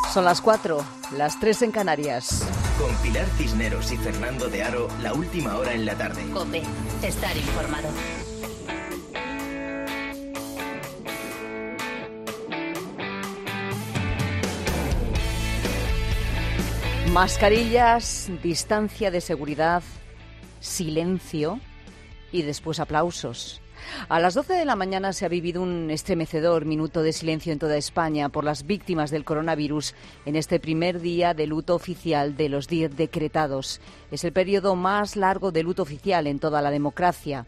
Son las 4, las 3 en Canarias. Con Pilar Cisneros y Fernando de Aro, la última hora en la tarde. COPE, estar informado. Mascarillas, distancia de seguridad, silencio y después aplausos. A las 12 de la mañana se ha vivido un estremecedor minuto de silencio en toda España por las víctimas del coronavirus en este primer día de luto oficial de los 10 decretados. Es el periodo más largo de luto oficial en toda la democracia.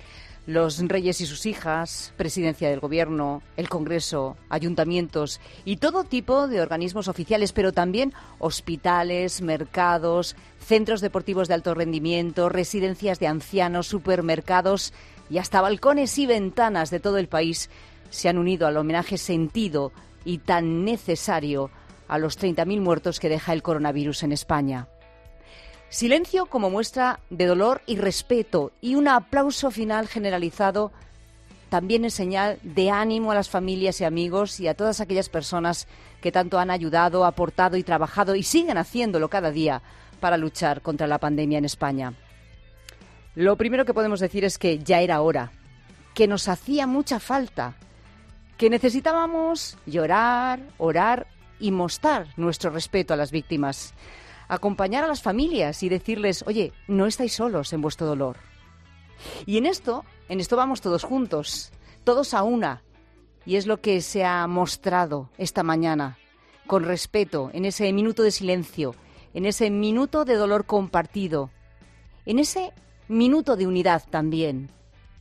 Los reyes y sus hijas, presidencia del gobierno, el Congreso, ayuntamientos y todo tipo de organismos oficiales, pero también hospitales, mercados, centros deportivos de alto rendimiento, residencias de ancianos, supermercados y hasta balcones y ventanas de todo el país se han unido al homenaje sentido y tan necesario a los 30.000 muertos que deja el coronavirus en España. Silencio como muestra de dolor y respeto y un aplauso final generalizado también es señal de ánimo a las familias y amigos y a todas aquellas personas que tanto han ayudado, aportado y trabajado y siguen haciéndolo cada día para luchar contra la pandemia en España. Lo primero que podemos decir es que ya era hora, que nos hacía mucha falta, que necesitábamos llorar, orar y mostrar nuestro respeto a las víctimas. Acompañar a las familias y decirles, oye, no estáis solos en vuestro dolor. Y en esto vamos todos juntos, todos a una. Y es lo que se ha mostrado esta mañana, con respeto, en ese minuto de silencio, en ese minuto de dolor compartido, en ese minuto de unidad también.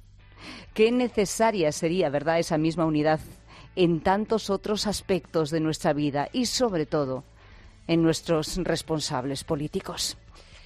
Qué necesaria sería, ¿verdad?, esa misma unidad en tantos otros aspectos de nuestra vida y, sobre todo, en nuestros responsables políticos.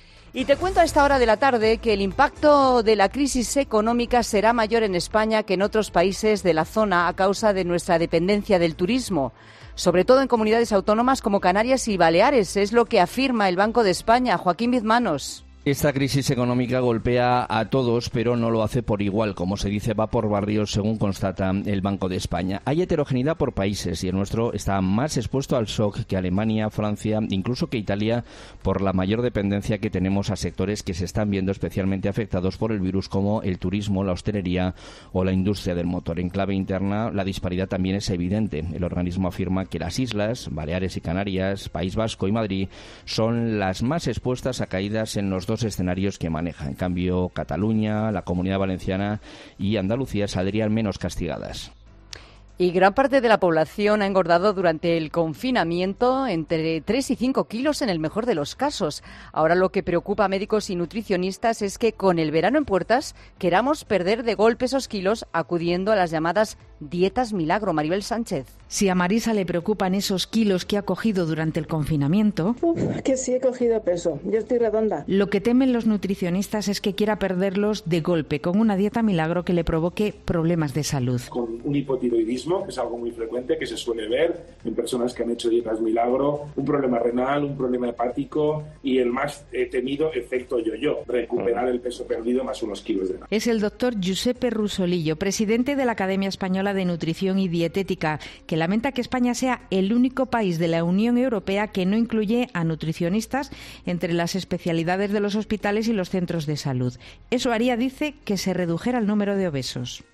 Y te cuento a esta hora de la tarde que el impacto de la crisis económica será mayor en España que en otros países de la zona a causa de nuestra dependencia del turismo, sobre todo en comunidades autónomas como Canarias y Baleares, es lo que afirma el Banco de España. Joaquín Bizmanos. Esta crisis económica golpea a todos, pero no lo hace por igual. Como se dice, va por barrios, según constata el Banco de España. Hay heterogeneidad por países y el nuestro está más expuesto al shock que Alemania, Francia, incluso que Italia, por la mayor dependencia que tenemos a sectores que se están viendo especialmente afectados por el virus, como el turismo, la hostelería o la industria del motor. En clave interna, la disparidad también es evidente. El organismo afirma que las islas, Baleares y Canarias, País Vasco y Madrid, son las más expuestas a caídas en los dos escenarios que maneja. En cambio, Cataluña, la Comunidad Valenciana y Andalucía saldrían menos castigadas. Y gran parte de la población ha engordado durante el confinamiento entre 3 y 5 kilos en el mejor de los casos. Ahora lo que preocupa a médicos y nutricionistas es que con el verano en puertas queramos perder de golpe esos kilos acudiendo a las llamadas dietas milagro. Maribel Sánchez. Si a Marisa le preocupan esos kilos que ha cogido durante el confinamiento... que sí he cogido peso, yo estoy redonda. Lo que temen los nutricionistas es que quiera perderlos de golpe con una dieta milagro que le provoque problemas de salud. Con un hipotiroidismo, que es algo muy frecuente, que se suele ver en personas que han hecho dietas milagro, un problema renal, un problema hepático y el más temido efecto yo-yo, recuperar el peso perdido más unos kilos de más. Es el doctor Giuseppe Rusolillo, presidente de la Academia Española de Nutrición y Dietética, que lamenta que España sea el único país de la Unión Europea que no incluye a nutricionistas entre las especialidades de los hospitales y los centros de salud. Eso haría, dice, que se redujera el número de obesos.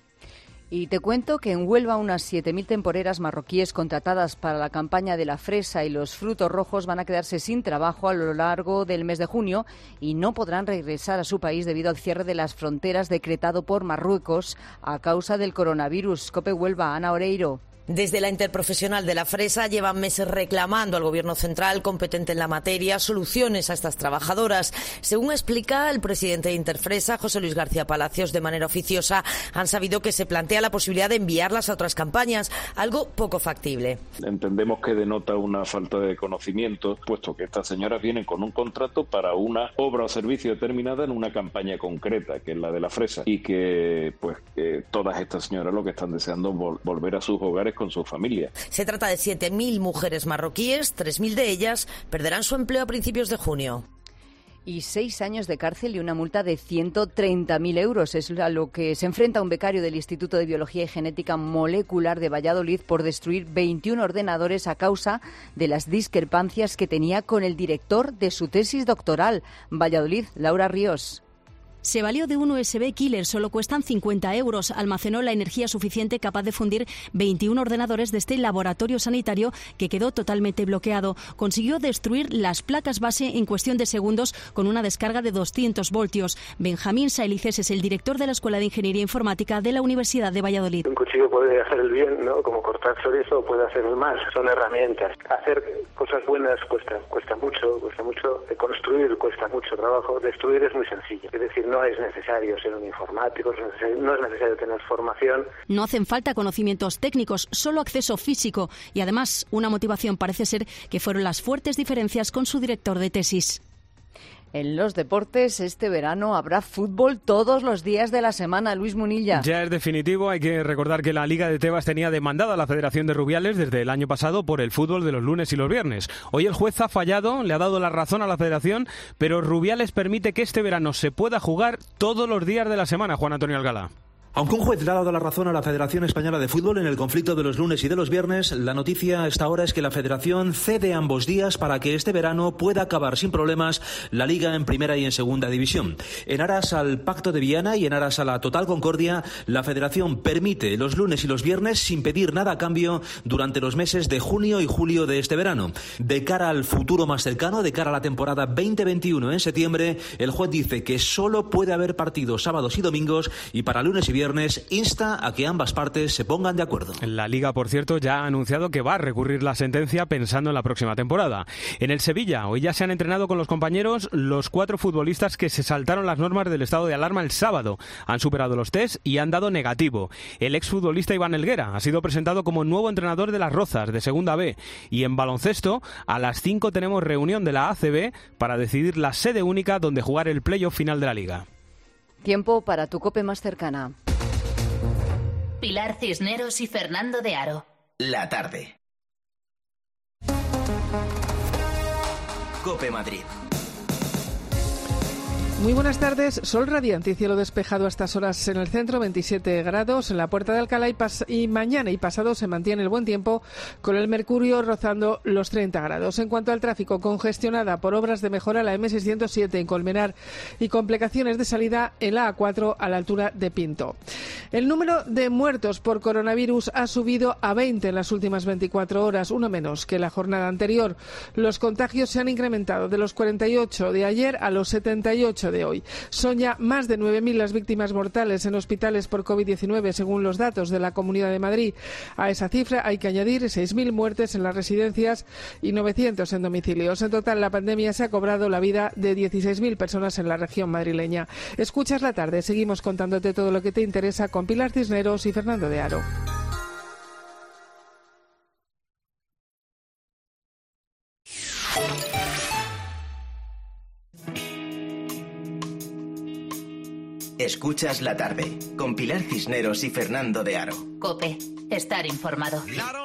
Y te cuento que en Huelva unas 7.000 temporeras marroquíes contratadas para la campaña de la fresa y los frutos rojos van a quedarse sin trabajo a lo largo del mes de junio y no podrán regresar a su país debido al cierre de las fronteras decretado por Marruecos a causa del coronavirus. COPE Huelva, Ana Oreiro. Desde la Interprofesional de la Fresa llevan meses reclamando al Gobierno central competente en la materia soluciones a estas trabajadoras. Según explica el presidente de Interfresa, José Luis García Palacios, de manera oficiosa han sabido que se plantea la posibilidad de enviarlas a otras campañas, algo poco factible. Entendemos que denota una falta de conocimiento, puesto que estas señoras vienen con un contrato para una obra o servicio determinada en una campaña concreta, que es la de la fresa, y que todas estas señoras lo que están deseando es volver a sus hogares con su familia. Se trata de 7.000 mujeres marroquíes, 3.000 de ellas perderán su empleo a principios de junio. Y 6 años de cárcel y una multa de 130.000 euros. Es a lo que se enfrenta un becario del Instituto de Biología y Genética Molecular de Valladolid por destruir 21 ordenadores a causa de las discrepancias que tenía con el director de su tesis doctoral. Valladolid, Laura Ríos. Se valió de un USB killer, solo cuestan 50 euros. Almacenó la energía suficiente capaz de fundir 21 ordenadores de este laboratorio sanitario que quedó totalmente bloqueado. Consiguió destruir las placas base en cuestión de segundos con una descarga de 200 voltios. Benjamín Saelices es el director de la Escuela de Ingeniería Informática de la Universidad de Valladolid. Un cuchillo puede hacer el bien, ¿no? Como cortar chorizo, puede hacer el mal. Son herramientas. Hacer cosas buenas cuesta mucho. Construir cuesta mucho trabajo. Destruir es muy sencillo. Es decir, no es necesario ser un informático, no es necesario tener formación. No hacen falta conocimientos técnicos, solo acceso físico. Y además, una motivación parece ser que fueron las fuertes diferencias con su director de tesis. En los deportes, este verano habrá fútbol todos los días de la semana. Luis Munilla. Ya es definitivo. Hay que recordar que la Liga de Tebas tenía demandada a la Federación de Rubiales desde el año pasado por el fútbol de los lunes y los viernes. Hoy el juez ha fallado, le ha dado la razón a la Federación, pero Rubiales permite que este verano se pueda jugar todos los días de la semana. Juan Antonio Alcalá. Aunque un juez le ha dado la razón a la Federación Española de Fútbol en el conflicto de los lunes y de los viernes, la noticia hasta ahora es que la Federación cede ambos días para que este verano pueda acabar sin problemas la Liga en primera y en segunda división. En aras al Pacto de Viana y en aras a la total concordia, la Federación permite los lunes y los viernes sin pedir nada a cambio durante los meses de junio y julio de este verano. De cara al futuro más cercano, de cara a la temporada 2021 en septiembre, el juez dice que solo puede haber partidos sábados y domingos y para lunes y viernes insta a que ambas partes se pongan de acuerdo. La Liga, por cierto, ya ha anunciado que va a recurrir la sentencia pensando en la próxima temporada. En el Sevilla, hoy ya se han entrenado con los compañeros los 4 futbolistas que se saltaron las normas del estado de alarma el sábado. Han superado los test y han dado negativo. El exfutbolista Iván Helguera ha sido presentado como nuevo entrenador de las Rozas, de Segunda B. Y en baloncesto, a las 5 tenemos reunión de la ACB para decidir la sede única donde jugar el playoff final de la Liga. Tiempo para tu COPE más cercana. Pilar Cisneros y Fernando de Aro. La tarde. COPE Madrid. Muy buenas tardes. Sol radiante y cielo despejado a estas horas en el centro, 27 grados en la Puerta de Alcalá y mañana y pasado se mantiene el buen tiempo con el mercurio rozando los 30 grados. En cuanto al tráfico, congestionada por obras de mejora la M607 en Colmenar y complicaciones de salida en la A4 a la altura de Pinto. El número de muertos por coronavirus ha subido a 20 en las últimas 24 horas, uno menos que la jornada anterior. Los contagios se han incrementado de los 48 de ayer a los 78 de hoy. Son ya más de 9.000 las víctimas mortales en hospitales por COVID-19, según los datos de la Comunidad de Madrid. A esa cifra hay que añadir 6.000 muertes en las residencias y 900 en domicilios. En total, la pandemia se ha cobrado la vida de 16.000 personas en la región madrileña. Escuchas la tarde. Seguimos contándote todo lo que te interesa con Pilar Cisneros y Fernando de Aro. Escuchas la tarde con Pilar Cisneros y Fernando de Aro. COPE. Estar informado.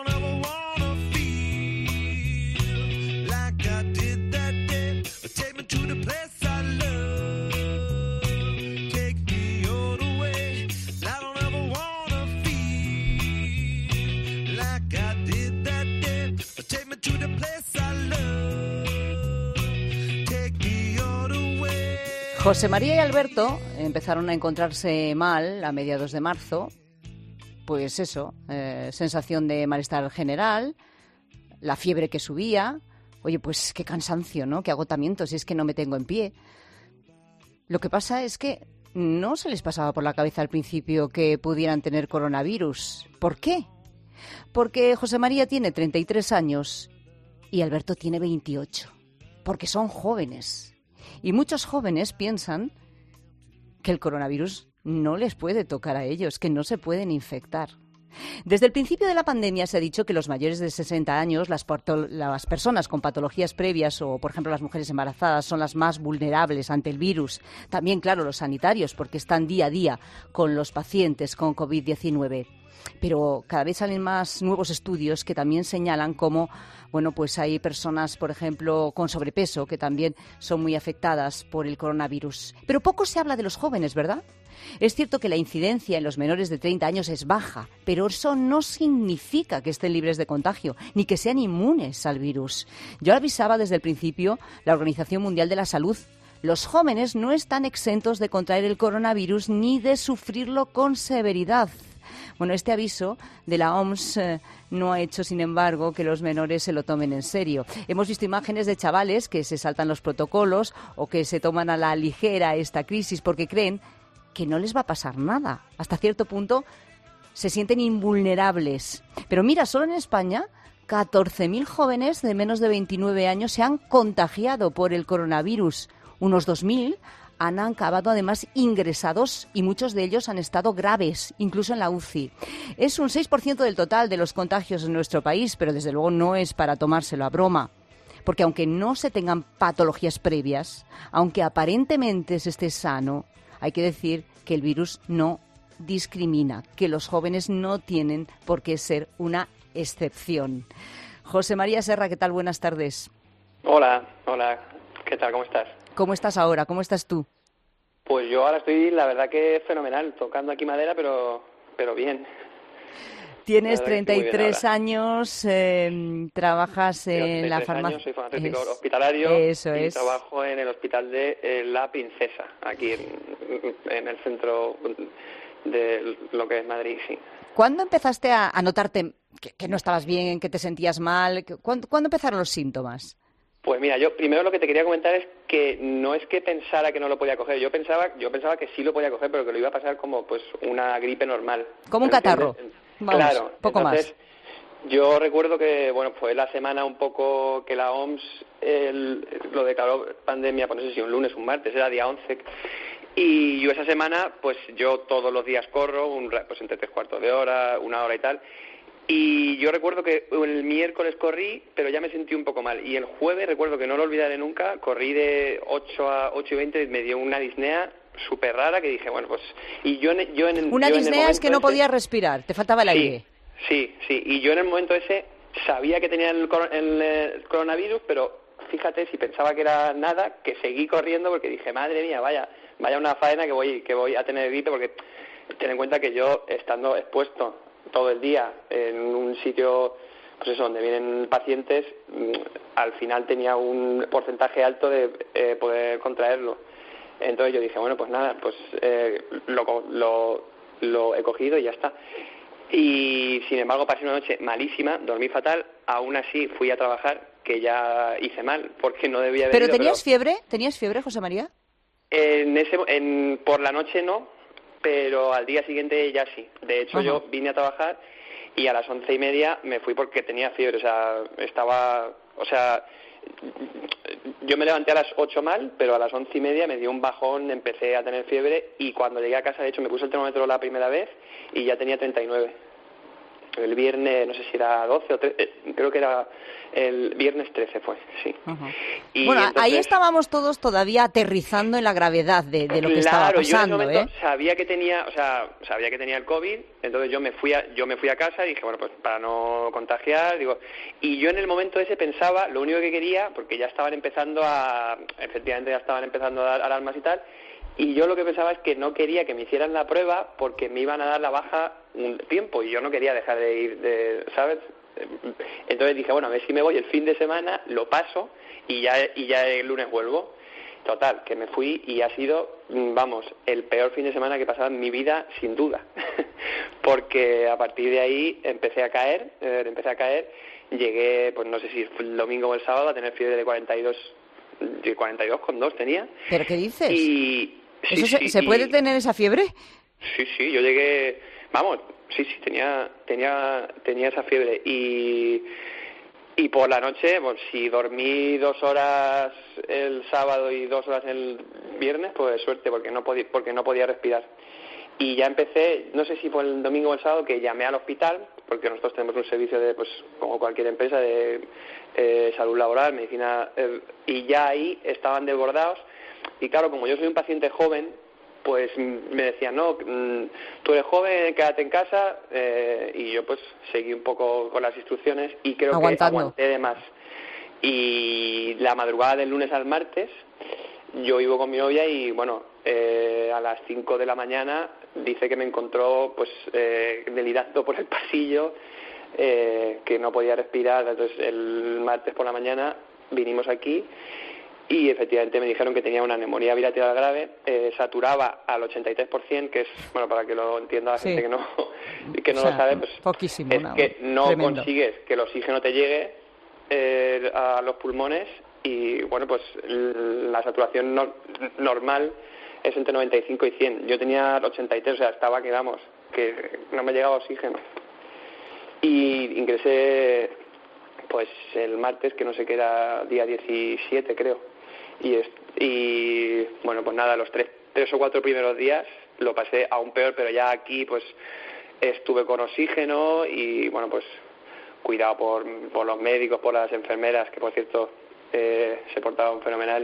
José María y Alberto empezaron a encontrarse mal a mediados de marzo. Pues eso, sensación de malestar general, la fiebre que subía. Oye, pues qué cansancio, ¿no? Qué agotamiento, si es que no me tengo en pie. Lo que pasa es que no se les pasaba por la cabeza al principio que pudieran tener coronavirus. ¿Por qué? Porque José María tiene 33 años y Alberto tiene 28. Porque son jóvenes. Y muchos jóvenes piensan que el coronavirus no les puede tocar a ellos, que no se pueden infectar. Desde el principio de la pandemia se ha dicho que los mayores de 60 años, las personas con patologías previas o, por ejemplo, las mujeres embarazadas son las más vulnerables ante el virus. También, claro, los sanitarios, porque están día a día con los pacientes con COVID-19. pero cada vez salen más nuevos estudios que también señalan cómo, bueno, pues hay personas, por ejemplo, con sobrepeso que también son muy afectadas por el coronavirus. Pero poco se habla de los jóvenes, ¿verdad? Es cierto que la incidencia en los menores de 30 años es baja, pero eso no significa que estén libres de contagio, ni que sean inmunes al virus. Yo avisaba desde el principio la Organización Mundial de la Salud. Los jóvenes no están exentos de contraer el coronavirus ni de sufrirlo con severidad. Bueno, este aviso de la OMS no ha hecho, sin embargo, que los menores se lo tomen en serio. Hemos visto imágenes de chavales que se saltan los protocolos o que se toman a la ligera esta crisis porque creen que no les va a pasar nada. Hasta cierto punto se sienten invulnerables. Pero mira, solo en España 14.000 jóvenes de menos de 29 años se han contagiado por el coronavirus. Unos 2.000 han acabado además ingresados y muchos de ellos han estado graves, incluso en la UCI. Es un 6% del total de los contagios en nuestro país, pero desde luego no es para tomárselo a broma. Porque aunque no se tengan patologías previas, aunque aparentemente se esté sano, hay que decir que el virus no discrimina, que los jóvenes no tienen por qué ser una excepción. José María Serra, ¿qué tal? Buenas tardes. Hola, ¿qué tal? ¿Cómo estás? ¿Cómo estás ahora? ¿Cómo estás tú? Pues yo ahora estoy, la verdad que fenomenal, tocando aquí madera, pero bien. Tienes 33 años, trabajas en la farmacia. Años, soy farmacéutico hospitalario y trabajo en el hospital de La Princesa, aquí en el centro de lo que es Madrid, sí. ¿Cuándo empezaste a notarte que no estabas bien, que te sentías mal? ¿Cuándo empezaron los síntomas? Pues mira, yo primero lo que te quería comentar es que no es que pensara que no lo podía coger, yo pensaba que sí lo podía coger, pero que lo iba a pasar como pues una gripe normal. Como un catarro. Vamos, claro, poco entonces, más. Yo recuerdo que bueno fue la semana un poco que la OMS lo declaró pandemia, pues no sé si un lunes o un martes, era día 11. Y yo esa semana, pues yo todos los días corro, pues entre 3/4 de hora, 1 hora y tal. Y yo recuerdo que el miércoles corrí, pero ya me sentí un poco mal. Y el jueves, recuerdo que no lo olvidaré nunca, corrí de 8 a 8:20, me dio una disnea súper rara que dije, bueno, pues... Y una disnea es que no podías respirar, te faltaba el aire. Sí. Y yo en el momento ese sabía que tenía el coronavirus, pero fíjate, si pensaba que era nada, que seguí corriendo porque dije, madre mía, vaya una faena que voy a tener gripe, porque ten en cuenta que yo, estando expuesto todo el día en un sitio, pues eso, donde vienen pacientes, al final tenía un porcentaje alto de poder contraerlo. Entonces yo dije, bueno, pues nada, pues lo he cogido y ya está. Y sin embargo pasé una noche malísima, dormí fatal, aún así fui a trabajar, que ya hice mal, porque no debía haber ido. ¿Pero tenías fiebre? ¿Tenías fiebre, José María? Por la noche no, pero al día siguiente ya sí. De hecho, yo vine a trabajar y a las 11:30 me fui porque tenía fiebre. Yo me levanté a las 8 mal, pero a las 11:30 me dio un bajón, empecé a tener fiebre y cuando llegué a casa, de hecho, me puse el termómetro la primera vez y ya tenía 39. El viernes, no sé si era 12 o 13, creo que era el viernes 13 fue, sí. Y bueno, entonces, ahí estábamos todos todavía aterrizando en la gravedad de lo que estaba pasando. Yo en ese momento sabía que tenía el COVID, entonces yo me fui a casa y dije, bueno, pues para no contagiar, y yo en el momento ese pensaba, lo único que quería, porque efectivamente ya estaban empezando a dar alarmas y tal, y yo lo que pensaba es que no quería que me hicieran la prueba porque me iban a dar la baja un tiempo y yo no quería dejar de ir, ¿sabes? Entonces dije, bueno, a ver si me voy el fin de semana, lo paso y ya el lunes vuelvo. Total, que me fui y ha sido, el peor fin de semana que he pasado en mi vida, sin duda. Porque a partir de ahí empecé a caer, llegué, pues no sé si fue el domingo o el sábado, a tener fiebre de 42,2 tenía. ¿Pero qué dices? Y ¿Se puede tener esa fiebre? Sí, yo llegué, tenía esa fiebre y por la noche, pues si dormí 2 horas el sábado y 2 horas el viernes, pues suerte, porque no podía respirar. Y ya empecé, no sé si fue el domingo o el sábado, que llamé al hospital, porque nosotros tenemos un servicio de, pues como cualquier empresa, de salud laboral, medicina, y ya ahí estaban desbordados. Y claro, como yo soy un paciente joven, pues me decían, no, tú eres joven, quédate en casa, y yo pues seguí un poco con las instrucciones y creo que aguanté de más. Y la madrugada del lunes al martes, yo vivo con mi novia y bueno, a las 5 de la mañana dice que me encontró pues delirando por el pasillo, que no podía respirar. Entonces el martes por la mañana vinimos aquí y efectivamente me dijeron que tenía una neumonía bilateral grave, saturaba al 83%, que es, bueno, para que lo entienda la gente que no lo sabe, pues poquísimo, es que no tremendo. Consigues que el oxígeno te llegue a los pulmones y bueno, pues la saturación normal es entre 95 y 100. Yo tenía el 83, o sea, estaba que vamos, que no me llegaba oxígeno. Y ingresé pues el martes, que no sé qué era, día 17 creo. Y bueno, pues nada, los tres o cuatro primeros días lo pasé aún peor, pero ya aquí pues estuve con oxígeno y bueno, pues cuidado por los médicos, por las enfermeras, que por cierto se portaban fenomenal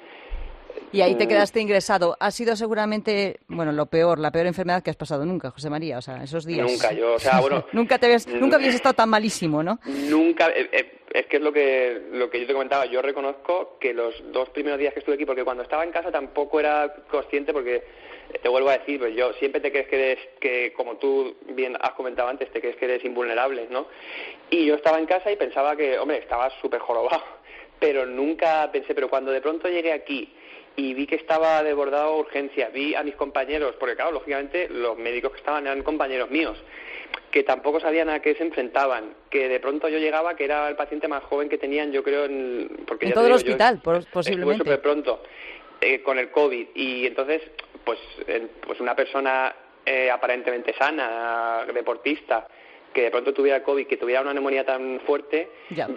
y ahí te quedaste ingresado. Ha sido seguramente, bueno, la peor enfermedad que has pasado nunca, José María, o sea, esos días. Nunca, o sea, bueno... nunca habías estado tan malísimo, ¿no? Nunca, es que es lo que yo te comentaba, yo reconozco que los 2 primeros días que estuve aquí, porque cuando estaba en casa tampoco era consciente, porque te vuelvo a decir, pues yo siempre te crees que como tú bien has comentado antes, te crees que eres invulnerable, ¿no? Y yo estaba en casa y pensaba que, hombre, estaba súper jorobado, pero nunca pensé, pero cuando de pronto llegué aquí y vi que estaba desbordado a urgencia, vi a mis compañeros, porque claro, lógicamente los médicos que estaban eran compañeros míos, que tampoco sabían a qué se enfrentaban, que de pronto yo llegaba, que era el paciente más joven que tenían, yo creo, porque en todo el hospital, posiblemente. Estuve súper pronto con el COVID, y entonces, pues una persona aparentemente sana, deportista, que de pronto tuviera COVID, que tuviera una neumonía tan fuerte,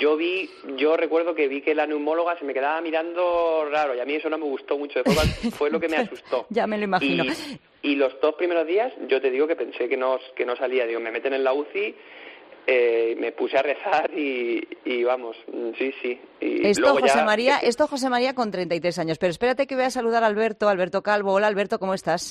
yo recuerdo que vi que la neumóloga se me quedaba mirando raro, y a mí eso no me gustó mucho, fue lo que me asustó. Ya me lo imagino. Y los 2 primeros días, yo te digo que pensé que no salía, digo, me meten en la UCI, me puse a rezar y vamos, sí. Y esto, José María, con 33 años, pero espérate que voy a saludar a Alberto Calvo. Hola, Alberto, ¿cómo estás?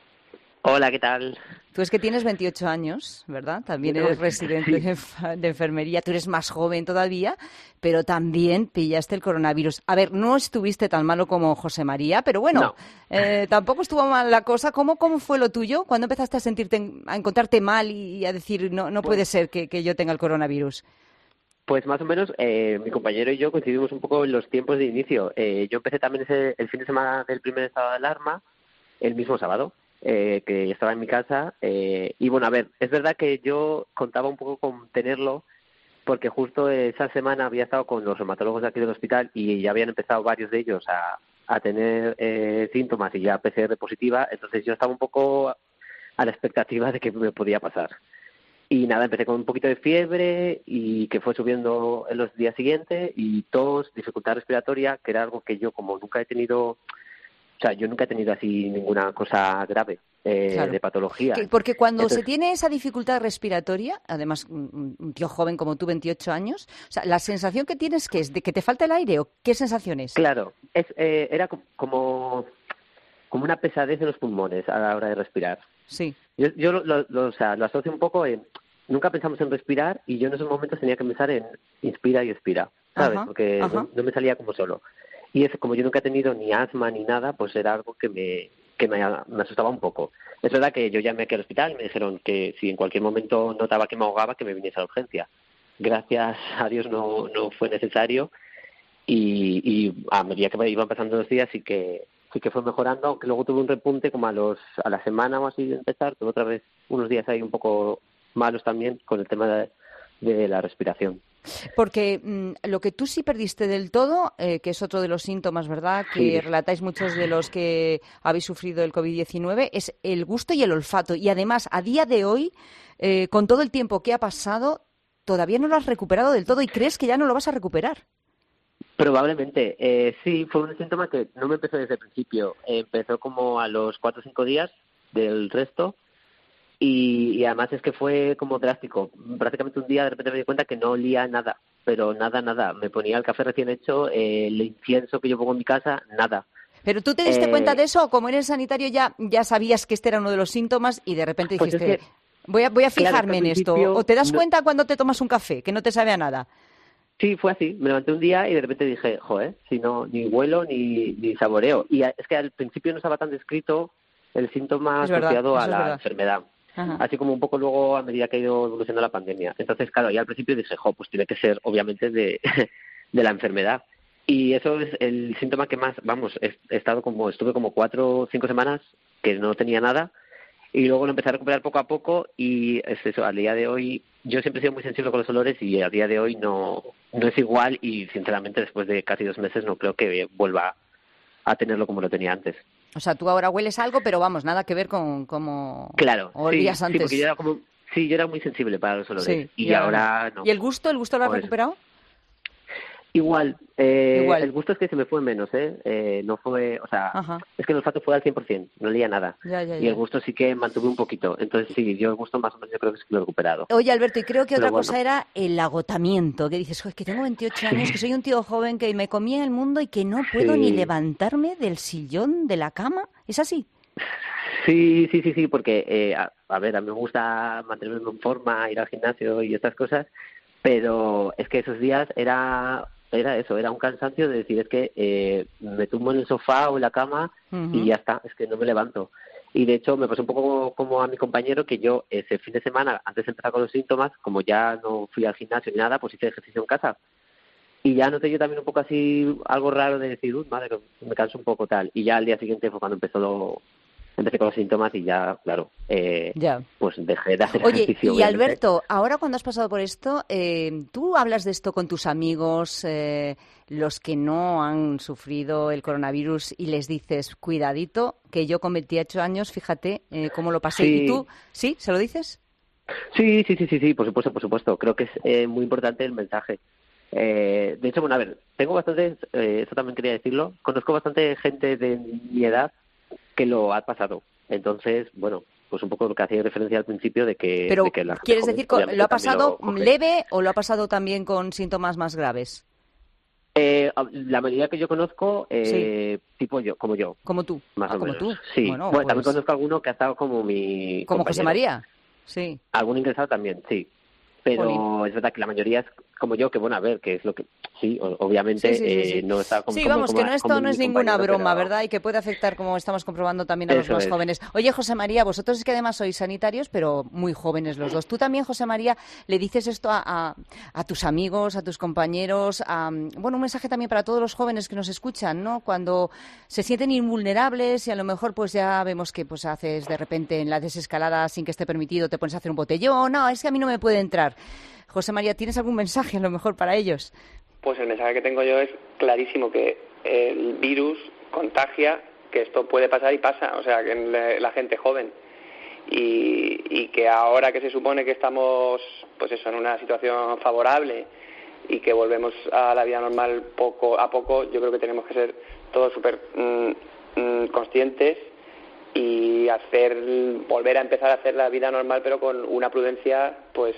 Hola, ¿qué tal? Tú es que tienes 28 años, ¿verdad? También eres residente de enfermería. Tú eres más joven todavía, pero también pillaste el coronavirus. A ver, no estuviste tan malo como José María, pero bueno, tampoco estuvo mal la cosa. ¿Cómo fue lo tuyo? ¿Cuándo empezaste a encontrarte mal y a decir, no puede ser que yo tenga el coronavirus? Pues más o menos mi compañero y yo coincidimos un poco en los tiempos de inicio. Yo empecé también el fin de semana del primer estado de alarma, el mismo sábado. Que estaba en mi casa y bueno, a ver, es verdad que yo contaba un poco con tenerlo porque justo esa semana había estado con los reumatólogos de aquí del hospital y ya habían empezado varios de ellos a tener síntomas y ya PCR positiva, entonces yo estaba un poco a la expectativa de que me podía pasar. Y nada, empecé con un poquito de fiebre y que fue subiendo en los días siguientes y tos, dificultad respiratoria, que era algo que yo como nunca he tenido... O sea, yo nunca he tenido así ninguna cosa grave de patología. Porque cuando se tiene esa dificultad respiratoria, además un tío joven como tú, 28 años, o sea, la sensación que tienes, ¿qué es? ¿De que te falta el aire o qué sensación es? Claro, era como una pesadez en los pulmones a la hora de respirar. Sí. Yo lo asocio un poco en... Nunca pensamos en respirar y yo en esos momentos tenía que pensar en inspira y expira, ¿sabes? Porque no me salía como solo. Y es como yo nunca he tenido ni asma ni nada, pues era algo que me asustaba un poco. Es verdad que yo llamé aquí al hospital y me dijeron que si en cualquier momento notaba que me ahogaba, que me viniese a la urgencia. Gracias a Dios no fue necesario y a medida que iban pasando los días sí que fue mejorando, aunque luego tuve un repunte como a la semana o así de empezar, tuve otra vez unos días ahí un poco malos también con el tema de la respiración. Porque lo que tú sí perdiste del todo, que es otro de los síntomas, ¿verdad?, que relatáis muchos de los que habéis sufrido el COVID-19, es el gusto y el olfato. Y además, a día de hoy, con todo el tiempo que ha pasado, todavía no lo has recuperado del todo y crees que ya no lo vas a recuperar. Probablemente. Sí, fue un síntoma que no me empezó desde el principio. Empezó como a los 4 o 5 días del resto. Y además es que fue como drástico. Prácticamente un día de repente me di cuenta que no olía nada, pero nada. Me ponía el café recién hecho, el incienso que yo pongo en mi casa, nada. ¿Pero tú te diste cuenta de eso o como eres sanitario ya sabías que este era uno de los síntomas y de repente dijiste, Pues es que, voy a fijarme en esto? ¿O te das no, cuenta cuando te tomas un café, que no te sabe a nada? Sí, fue así. Me levanté un día y de repente dije, joder, si no, ni huelo ni saboreo. Y es que al principio no estaba tan descrito el síntoma asociado a la enfermedad. Ajá. Así como un poco luego a medida que ha ido evolucionando la pandemia. Entonces, claro, ya al principio dije, pues tiene que ser obviamente de la enfermedad. Y eso es el síntoma que más, estuve como 4 o 5 semanas que no tenía nada. Y luego lo empecé a recuperar poco a poco y es eso, al día de hoy, yo siempre he sido muy sensible con los olores y a día de hoy no es igual y sinceramente después de casi 2 meses no creo que vuelva a tenerlo como lo tenía antes. O sea, tú ahora hueles algo, pero vamos, nada que ver con cómo olías antes. Sí, porque yo era muy sensible para los olores y ahora no. ¿Y el gusto lo has recuperado? Igual. El gusto es que se me fue menos, no fue, o sea, es que el olfato fue al 100%, no olía nada. Y el gusto sí que mantuve un poquito. Entonces sí, yo el gusto más o menos yo creo que sí que lo he recuperado. Oye, Alberto, y creo que otra cosa era el agotamiento, que dices, es que tengo 28 años, que soy un tío joven, que me comí en el mundo y que no puedo ni levantarme del sillón, de la cama. ¿Es así? Sí, porque, a ver, a mí me gusta mantenerme en forma, ir al gimnasio y estas cosas, pero es que esos días era un cansancio de decir, es que me tumbo en el sofá o en la cama y ya está, es que no me levanto. Y de hecho me pasó un poco como a mi compañero, que yo ese fin de semana, antes de empezar con los síntomas, como ya no fui al gimnasio ni nada, pues hice ejercicio en casa. Y ya noté yo también un poco así, algo raro de decir, madre, que me canso un poco tal. Y ya al día siguiente fue cuando empecé con los síntomas y ya, claro, pues dejé de hacer ejercicio. Oye, y Alberto, ahora cuando has pasado por esto, ¿tú hablas de esto con tus amigos, los que no han sufrido el coronavirus, y les dices, cuidadito, que yo con 28 años, fíjate cómo lo pasé? Sí. ¿Y tú, sí, se lo dices? Sí, por supuesto. Creo que es muy importante el mensaje. De hecho, bueno, a ver, tengo bastante, eso también quería decirlo, conozco bastante gente de mi edad que lo ha pasado. Entonces, bueno, pues un poco lo que hacía referencia al principio de que... Pero, de que la ¿quieres joven, decir, lo ha pasado leve o lo ha pasado pasado también con síntomas más graves? La mayoría que yo conozco, tipo yo, como yo. Como tú. Más o como menos. tú. Sí. Bueno, pues también conozco alguno que ha estado como mi Como compañero. José María, sí. Algún ingresado también, sí. Pero es verdad que la mayoría es como yo, que bueno, a ver, que es lo que... Sí, obviamente sí. no está como... Sí, vamos, que esto no es ninguna broma, pero... ¿verdad? Y que puede afectar, como estamos comprobando, también a los más jóvenes. Oye, José María, vosotros es que además sois sanitarios, pero muy jóvenes los dos. Tú también, José María, le dices esto a tus amigos, a tus compañeros, bueno, un mensaje también para todos los jóvenes que nos escuchan, ¿no? Cuando se sienten invulnerables y a lo mejor pues ya vemos que pues haces de repente en la desescalada sin que esté permitido, te pones a hacer un botellón, no, es que a mí no me puede entrar. José María, ¿tienes algún mensaje a lo mejor para ellos? Pues el mensaje que tengo yo es clarísimo, que el virus contagia, que esto puede pasar y pasa, o sea, que en la gente joven. Y que ahora que se supone que estamos, pues eso, en una situación favorable y que volvemos a la vida normal poco a poco, yo creo que tenemos que ser todos súper conscientes y volver a empezar a hacer la vida normal, pero con una prudencia, pues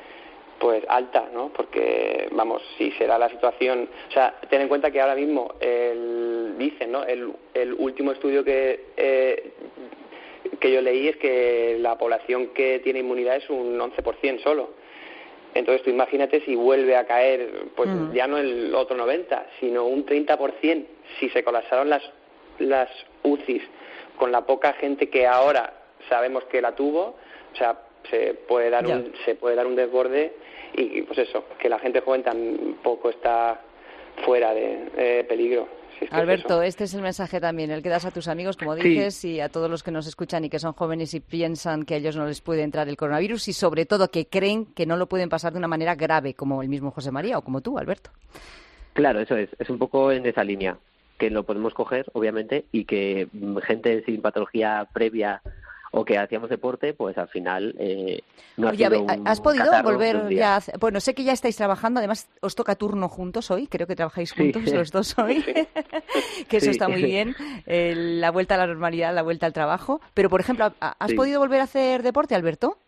alta, ¿no? Porque, vamos, si será la situación... O sea, ten en cuenta que ahora mismo dicen, ¿no? El último estudio que yo leí es que la población que tiene inmunidad es un 11% solo. Entonces tú imagínate si vuelve a caer, pues ya no el otro 90%, sino un 30%, si se colapsaron las UCIs con la poca gente que ahora sabemos que la tuvo, o sea, se puede dar un desborde y pues eso, que la gente joven tampoco está fuera de peligro. Si es que Alberto, este es el mensaje también, el que das a tus amigos, como dices, y a todos los que nos escuchan y que son jóvenes y piensan que a ellos no les puede entrar el coronavirus y sobre todo que creen que no lo pueden pasar de una manera grave, como el mismo José María o como tú, Alberto. Claro, eso es un poco en esa línea, que lo podemos coger, obviamente, y que gente sin patología previa o que hacíamos deporte, pues al final no ha sido un ¿has podido catarro volver de un día? ya? Bueno, sé que ya estáis trabajando, además os toca turno juntos hoy, creo que trabajáis juntos los dos hoy, que eso está muy bien, la vuelta a la normalidad, la vuelta al trabajo. Pero, por ejemplo, ¿has podido volver a hacer deporte, Alberto?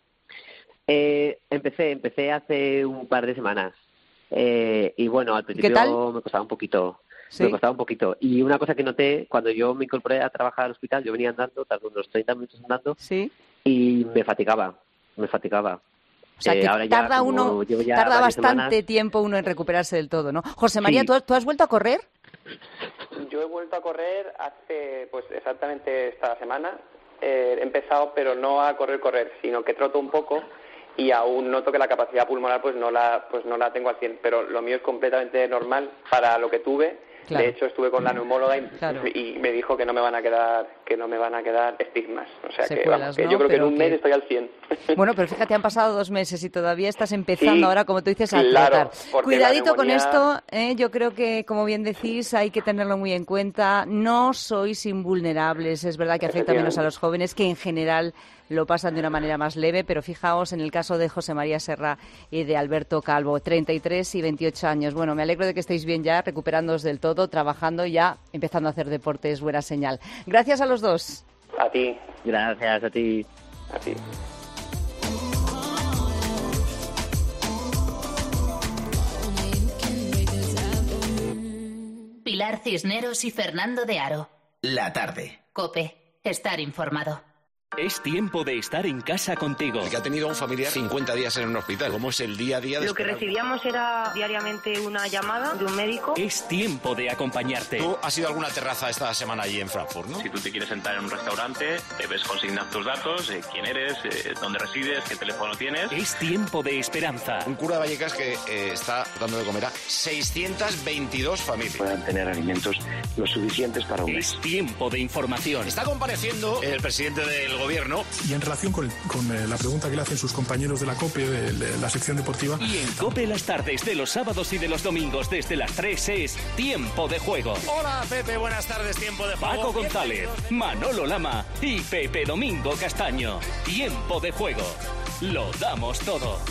Empecé hace un par de semanas y bueno, al principio me costaba un poquito. Me costaba un poquito. Y una cosa que noté, cuando yo me incorporé a trabajar al hospital, yo venía andando, tardé unos 30 minutos andando, y me fatigaba. O sea, que ahora tarda bastante tiempo uno en recuperarse del todo, ¿no? José María, ¿tú has vuelto a correr? Yo he vuelto a correr hace, pues exactamente esta semana. He empezado, pero no a correr, sino que troto un poco y aún noto que la capacidad pulmonar pues no la tengo al 100%, pero lo mío es completamente normal para lo que tuve. Claro. De hecho, estuve con la neumóloga y me dijo que no me van a quedar estigmas. O sea, secuelas, que yo creo que en un mes estoy al 100. Bueno, pero fíjate, han pasado 2 meses y todavía estás empezando ahora, como tú dices, a tratar. Cuidadito con esto, yo creo que, como bien decís, hay que tenerlo muy en cuenta. No sois invulnerables, es verdad que afecta menos a los jóvenes, que en general lo pasan de una manera más leve, pero fijaos en el caso de José María Serra y de Alberto Calvo, 33 y 28 años. Bueno, me alegro de que estéis bien ya, recuperándoos del todo, trabajando y ya empezando a hacer deporte, es buena señal. Gracias a los dos. A ti. Gracias, a ti. A ti. Pilar Cisneros y Fernando de Aro. La tarde. COPE. Estar informado. Es tiempo de estar en casa contigo. El que ha tenido un familiar 50 días en un hospital. ¿Cómo es el día a día de Lo que recibíamos era diariamente una llamada de un médico. Es tiempo de acompañarte. ¿Tú has ido a alguna terraza esta semana allí en Frankfurt, no? Si tú te quieres sentar en un restaurante, debes consignar tus datos, quién eres, dónde resides, qué teléfono tienes. Es tiempo de esperanza. Un cura de Vallecas que está dando de comer a 622 familias. Puedan tener alimentos lo suficientes para un mes. Es tiempo de información. Está compareciendo el presidente del gobierno. Y en relación con la pregunta que le hacen sus compañeros de la COPE, de la sección deportiva. Y en COPE las tardes de los sábados y de los domingos desde las 3 es Tiempo de Juego. Hola Pepe, buenas tardes, Tiempo de Juego. Paco González, Manolo Lama y Pepe Domingo Castaño. Tiempo de Juego. Lo damos todo.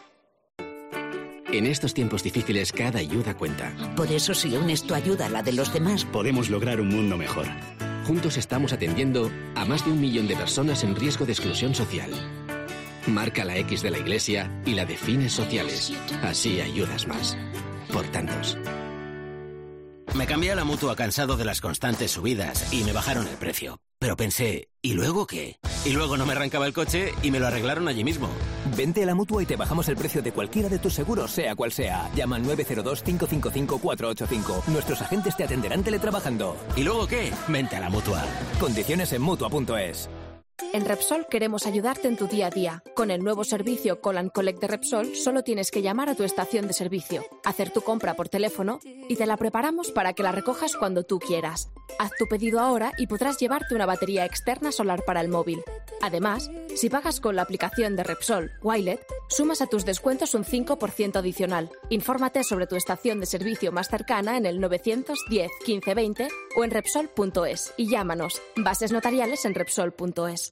En estos tiempos difíciles, cada ayuda cuenta. Por eso, si unes tu ayuda a la de los demás, podemos lograr un mundo mejor. Juntos estamos atendiendo a más de 1 millón de personas en riesgo de exclusión social. Marca la X de la Iglesia y la de fines sociales. Así ayudas más. Por tantos. Me cambié a la Mutua cansado de las constantes subidas y me bajaron el precio. Pero pensé, ¿y luego qué? Y luego no me arrancaba el coche y me lo arreglaron allí mismo. Vente a la Mutua y te bajamos el precio de cualquiera de tus seguros, sea cual sea. Llama al 902-555-485. Nuestros agentes te atenderán teletrabajando. ¿Y luego qué? Vente a la Mutua. Condiciones en Mutua.es. En Repsol queremos ayudarte en tu día a día. Con el nuevo servicio Call & Collect de Repsol, solo tienes que llamar a tu estación de servicio, hacer tu compra por teléfono y te la preparamos para que la recojas cuando tú quieras. Haz tu pedido ahora y podrás llevarte una batería externa solar para el móvil. Además, si pagas con la aplicación de Repsol Wilet, sumas a tus descuentos un 5% adicional. Infórmate sobre tu estación de servicio más cercana en el 910 15 20 o en Repsol.es y llámanos. Bases notariales en Repsol.es.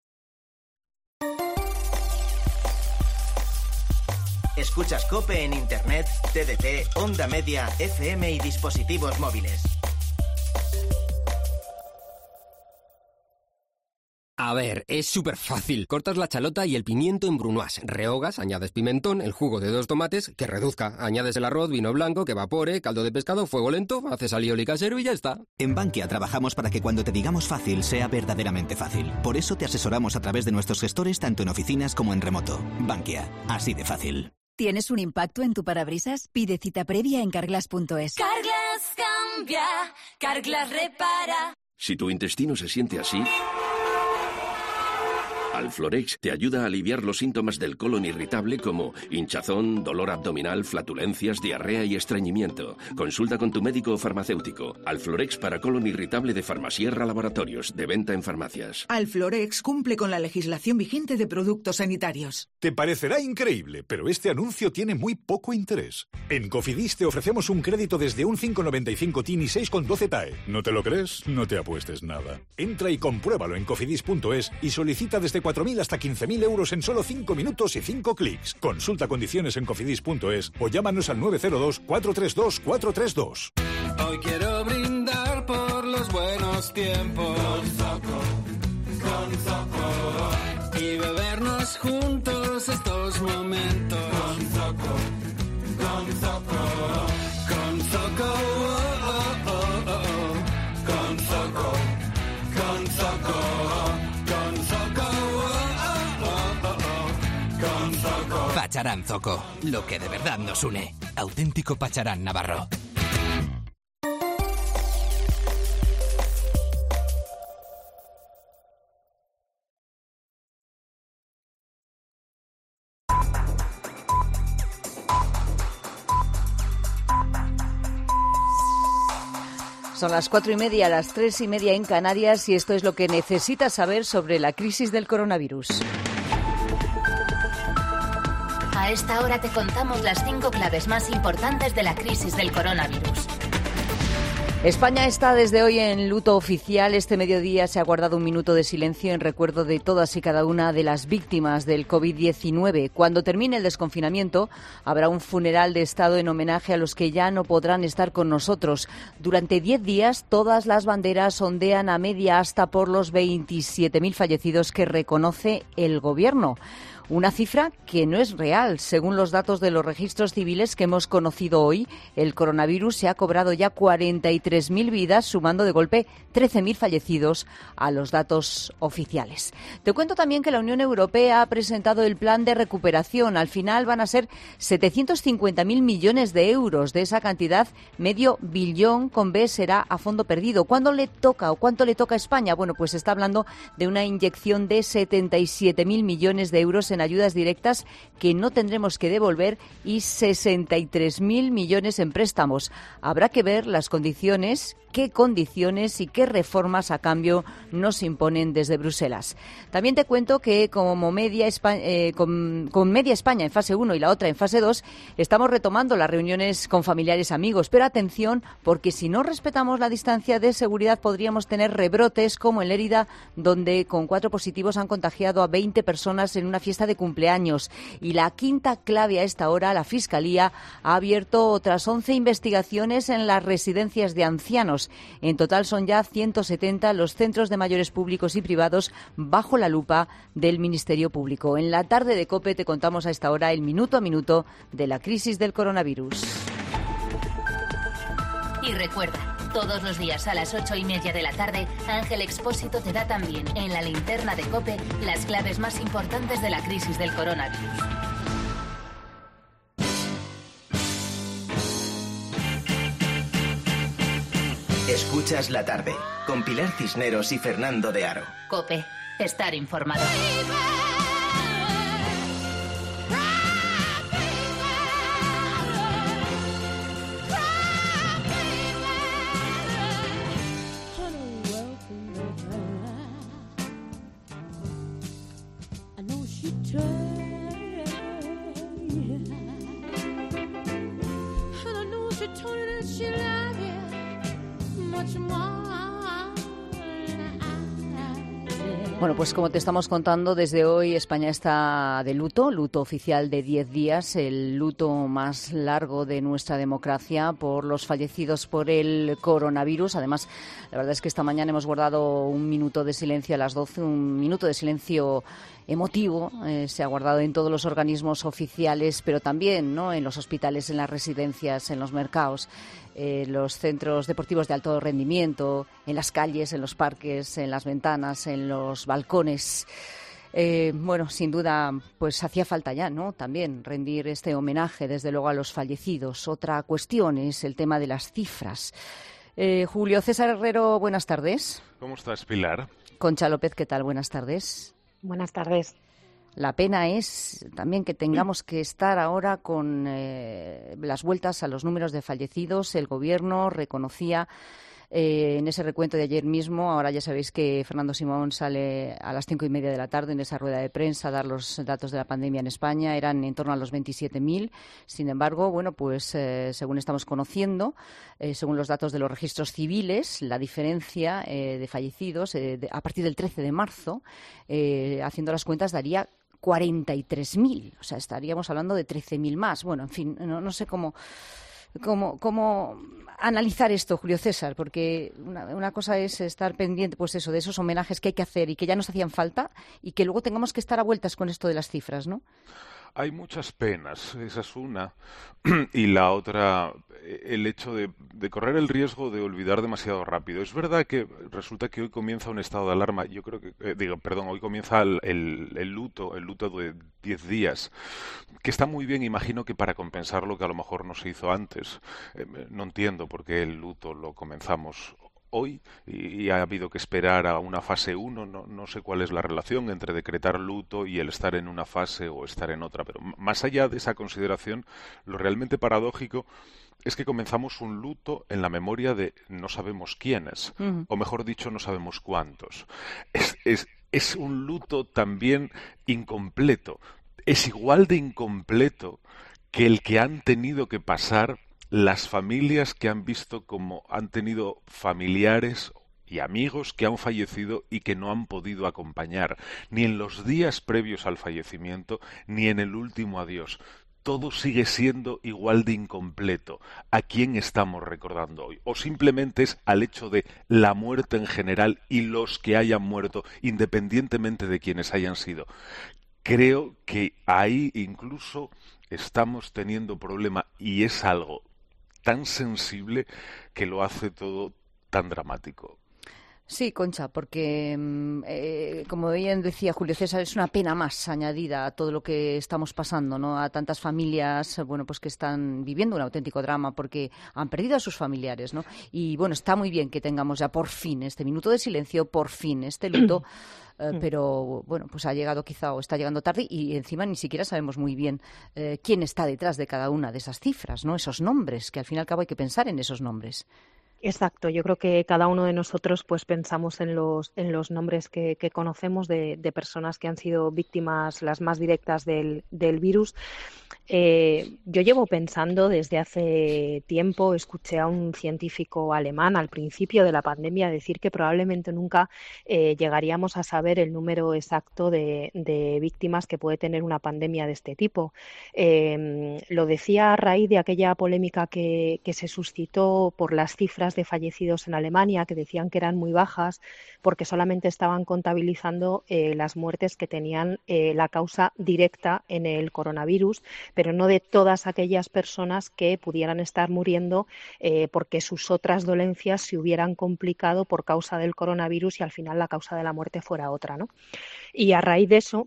Escuchas COPE en Internet, TDT, Onda Media, FM y dispositivos móviles. A ver, es súper fácil. Cortas la chalota y el pimiento en brunoise. Rehogas, añades pimentón, el jugo de 2 tomates, que reduzca. Añades el arroz, vino blanco, que evapore, caldo de pescado, fuego lento, haces alioli casero y ya está. En Bankia trabajamos para que cuando te digamos fácil, sea verdaderamente fácil. Por eso te asesoramos a través de nuestros gestores tanto en oficinas como en remoto. Bankia, así de fácil. ¿Tienes un impacto en tu parabrisas? Pide cita previa en Carglass.es. Carglass cambia, Carglass repara. Si tu intestino se siente así, Alflorex te ayuda a aliviar los síntomas del colon irritable como hinchazón, dolor abdominal, flatulencias, diarrea y estreñimiento. Consulta con tu médico o farmacéutico. Alflorex para colon irritable de Farmasierra Laboratorios, de venta en farmacias. Alflorex cumple con la legislación vigente de productos sanitarios. Te parecerá increíble, pero este anuncio tiene muy poco interés. En Cofidis te ofrecemos un crédito desde un 5,95 TIN y 6,12 TAE. ¿No te lo crees? No te apuestes nada. Entra y compruébalo en cofidis.es y solicita desde 4.000 hasta 15.000 euros en solo 5 minutos y 5 clics. Consulta condiciones en cofidis.es o llámanos al 902-432-432. Hoy quiero brindar por los buenos tiempos con Zoco y bebernos juntos estos momentos con Zoco. Oh, oh, oh. Pacharán Zoco. Lo que de verdad nos une. Auténtico Pacharán navarro. Son las 4:30, las 3:30 en Canarias y esto es lo que necesitas saber sobre la crisis del coronavirus. A esta hora te contamos las 5 claves más importantes de la crisis del coronavirus. España está desde hoy en luto oficial. Este mediodía se ha guardado un minuto de silencio en recuerdo de todas y cada una de las víctimas del COVID-19. Cuando termine el desconfinamiento, habrá un funeral de Estado en homenaje a los que ya no podrán estar con nosotros. Durante 10 días, todas las banderas ondean a media asta por los 27.000 fallecidos que reconoce el Gobierno. Una cifra que no es real. Según los datos de los registros civiles que hemos conocido hoy, el coronavirus se ha cobrado ya 43.000 vidas, sumando de golpe 13.000 fallecidos a los datos oficiales. Te cuento también que la Unión Europea ha presentado el plan de recuperación. Al final van a ser 750.000 millones de euros. De esa cantidad, medio billón con B será a fondo perdido. ¿Cuándo le toca o cuánto le toca a España? Bueno, pues se está hablando de una inyección de 77.000 millones de euros en ayudas directas que no tendremos que devolver y 63.000 millones en préstamos. Habrá que ver las condiciones, qué condiciones y qué reformas a cambio nos imponen desde Bruselas. También te cuento que como Media España, con Media España en fase 1 y la otra en fase 2, estamos retomando las reuniones con familiares amigos. Pero atención, porque si no respetamos la distancia de seguridad podríamos tener rebrotes como en Lérida, donde con 4 positivos han contagiado a 20 personas en una fiesta de cumpleaños. Y la quinta clave a esta hora, la Fiscalía ha abierto otras 11 investigaciones en las residencias de ancianos. En total son ya 170 los centros de mayores públicos y privados bajo la lupa del Ministerio Público. En la tarde de COPE te contamos a esta hora el minuto a minuto de la crisis del coronavirus. Y recuerda, todos los días a las 8:30 de la tarde, Ángel Expósito te da también en la linterna de COPE las claves más importantes de la crisis del coronavirus. Escuchas la tarde, con Pilar Cisneros y Fernando de Aro. COPE, estar informado. Bueno, pues como te estamos contando, desde hoy España está de luto oficial de 10 días, el luto más largo de nuestra democracia por los fallecidos por el coronavirus. Además, la verdad es que esta mañana hemos guardado un minuto de silencio a las 12, un minuto de silencio emotivo, se ha guardado en todos los organismos oficiales, pero también, ¿no?, en los hospitales, en las residencias, en los mercados, los centros deportivos de alto rendimiento, en las calles, en los parques, en las ventanas, en los balcones. Bueno, sin duda, pues hacía falta ya, ¿no?, también rendir este homenaje, desde luego, a los fallecidos. Otra cuestión es el tema de las cifras. Julio César Herrero, buenas tardes. ¿Cómo estás, Pilar? Concha López, ¿qué tal? Buenas tardes. Buenas tardes. La pena es también que tengamos que estar ahora con las vueltas a los números de fallecidos. El Gobierno reconocía en ese recuento de ayer mismo, ahora ya sabéis que Fernando Simón sale a las 5:30 de la tarde en esa rueda de prensa a dar los datos de la pandemia en España, eran en torno a los 27.000. Sin embargo, bueno, pues según estamos conociendo, según los datos de los registros civiles, la diferencia de fallecidos a partir del 13 de marzo, haciendo las cuentas, daría 43.000, o sea, estaríamos hablando de 13.000 más. Bueno, en fin, no sé cómo analizar esto, Julio César, porque una cosa es estar pendiente, pues eso, de esos homenajes que hay que hacer y que ya nos hacían falta, y que luego tengamos que estar a vueltas con esto de las cifras, ¿no? Hay muchas penas, esa es una, y la otra, el hecho de correr el riesgo de olvidar demasiado rápido. Es verdad que resulta que hoy comienza un estado de alarma, yo creo que, hoy comienza el luto de 10 días, que está muy bien, imagino que para compensar lo que a lo mejor no se hizo antes. No entiendo por qué el luto lo comenzamos hoy y ha habido que esperar a una fase 1, no sé cuál es la relación entre decretar luto y el estar en una fase o estar en otra, pero más allá de esa consideración, lo realmente paradójico es que comenzamos un luto en la memoria de no sabemos quiénes, o mejor dicho, no sabemos cuántos. Es un luto también incompleto, es igual de incompleto que el que han tenido que pasar las familias que han visto como han tenido familiares y amigos que han fallecido y que no han podido acompañar, ni en los días previos al fallecimiento, ni en el último adiós. Todo sigue siendo igual de incompleto. ¿A quién estamos recordando hoy? ¿O simplemente es al hecho de la muerte en general y los que hayan muerto, independientemente de quienes hayan sido? Creo que ahí incluso estamos teniendo problema y es algo tan sensible que lo hace todo tan dramático. Sí, Concha, porque como bien decía Julio César, es una pena más añadida a todo lo que estamos pasando, ¿no? A tantas familias, bueno, pues que están viviendo un auténtico drama porque han perdido a sus familiares, ¿no? Y bueno, está muy bien que tengamos ya por fin este minuto de silencio, por fin este luto. Pero bueno, pues ha llegado quizá o está llegando tarde y encima ni siquiera sabemos muy bien quién está detrás de cada una de esas cifras, ¿no? Esos nombres, que al fin y al cabo hay que pensar en esos nombres. Exacto, yo creo que cada uno de nosotros pues pensamos en los nombres que conocemos de personas que han sido víctimas las más directas del virus. Yo llevo pensando desde hace tiempo, escuché a un científico alemán al principio de la pandemia decir que probablemente nunca llegaríamos a saber el número exacto de víctimas que puede tener una pandemia de este tipo. Lo decía a raíz de aquella polémica que se suscitó por las cifras de fallecidos en Alemania, que decían que eran muy bajas porque solamente estaban contabilizando las muertes que tenían la causa directa en el coronavirus, pero no de todas aquellas personas que pudieran estar muriendo porque sus otras dolencias se hubieran complicado por causa del coronavirus y al final la causa de la muerte fuera otra, ¿no? Y a raíz de eso,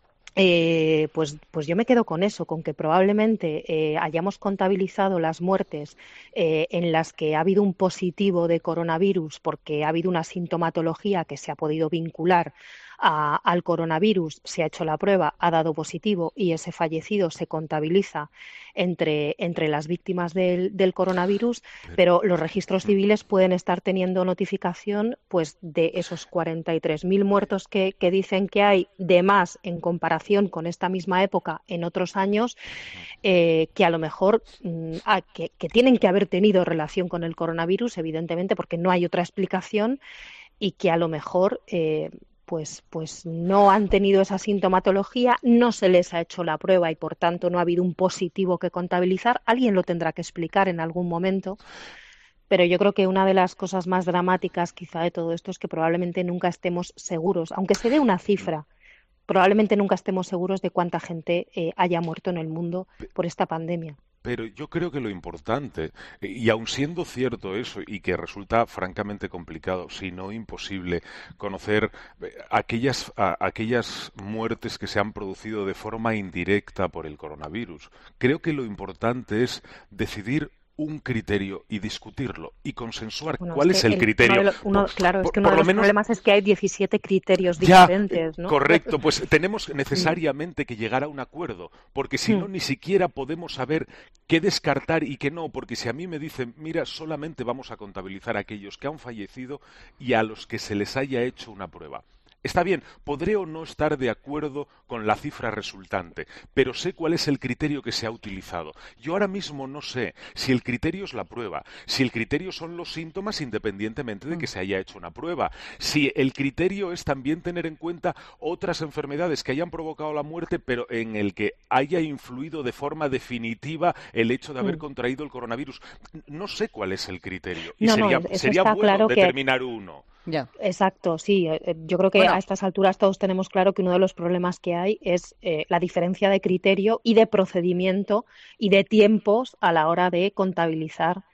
pues yo me quedo con eso, con que probablemente hayamos contabilizado las muertes en las que ha habido un positivo de coronavirus porque ha habido una sintomatología que se ha podido vincular al coronavirus, se ha hecho la prueba, ha dado positivo y ese fallecido se contabiliza entre las víctimas del coronavirus, pero los registros civiles pueden estar teniendo notificación pues de esos 43.000 muertos que dicen que hay de más en comparación con esta misma época en otros años, que a lo mejor que tienen que haber tenido relación con el coronavirus, evidentemente, porque no hay otra explicación, y que a lo mejor pues no han tenido esa sintomatología, no se les ha hecho la prueba y por tanto no ha habido un positivo que contabilizar. Alguien lo tendrá que explicar en algún momento, pero yo creo que una de las cosas más dramáticas quizá de todo esto es que probablemente nunca estemos seguros, aunque se dé una cifra, probablemente nunca estemos seguros de cuánta gente haya muerto en el mundo por esta pandemia. Pero yo creo que lo importante, y aun siendo cierto eso, y que resulta francamente complicado, si no imposible, conocer aquellas muertes que se han producido de forma indirecta por el coronavirus, creo que lo importante es decidir un criterio y discutirlo y consensuar cuál es el criterio. Claro, es que uno de los problemas es que hay 17 criterios diferentes, ¿no? Correcto, pues tenemos necesariamente que llegar a un acuerdo, porque si no, ni siquiera podemos saber qué descartar y qué no, porque si a mí me dicen, mira, solamente vamos a contabilizar a aquellos que han fallecido y a los que se les haya hecho una prueba. Está bien, podré o no estar de acuerdo con la cifra resultante, pero sé cuál es el criterio que se ha utilizado. Yo ahora mismo no sé si el criterio es la prueba, si el criterio son los síntomas independientemente de que se haya hecho una prueba, si el criterio es también tener en cuenta otras enfermedades que hayan provocado la muerte, pero en el que haya influido de forma definitiva el hecho de haber contraído el coronavirus. No sé cuál es el criterio y sería bueno determinar uno. Ya. Exacto, sí. Yo creo que a estas alturas todos tenemos claro que uno de los problemas que hay es la diferencia de criterio y de procedimiento y de tiempos a la hora de contabilizar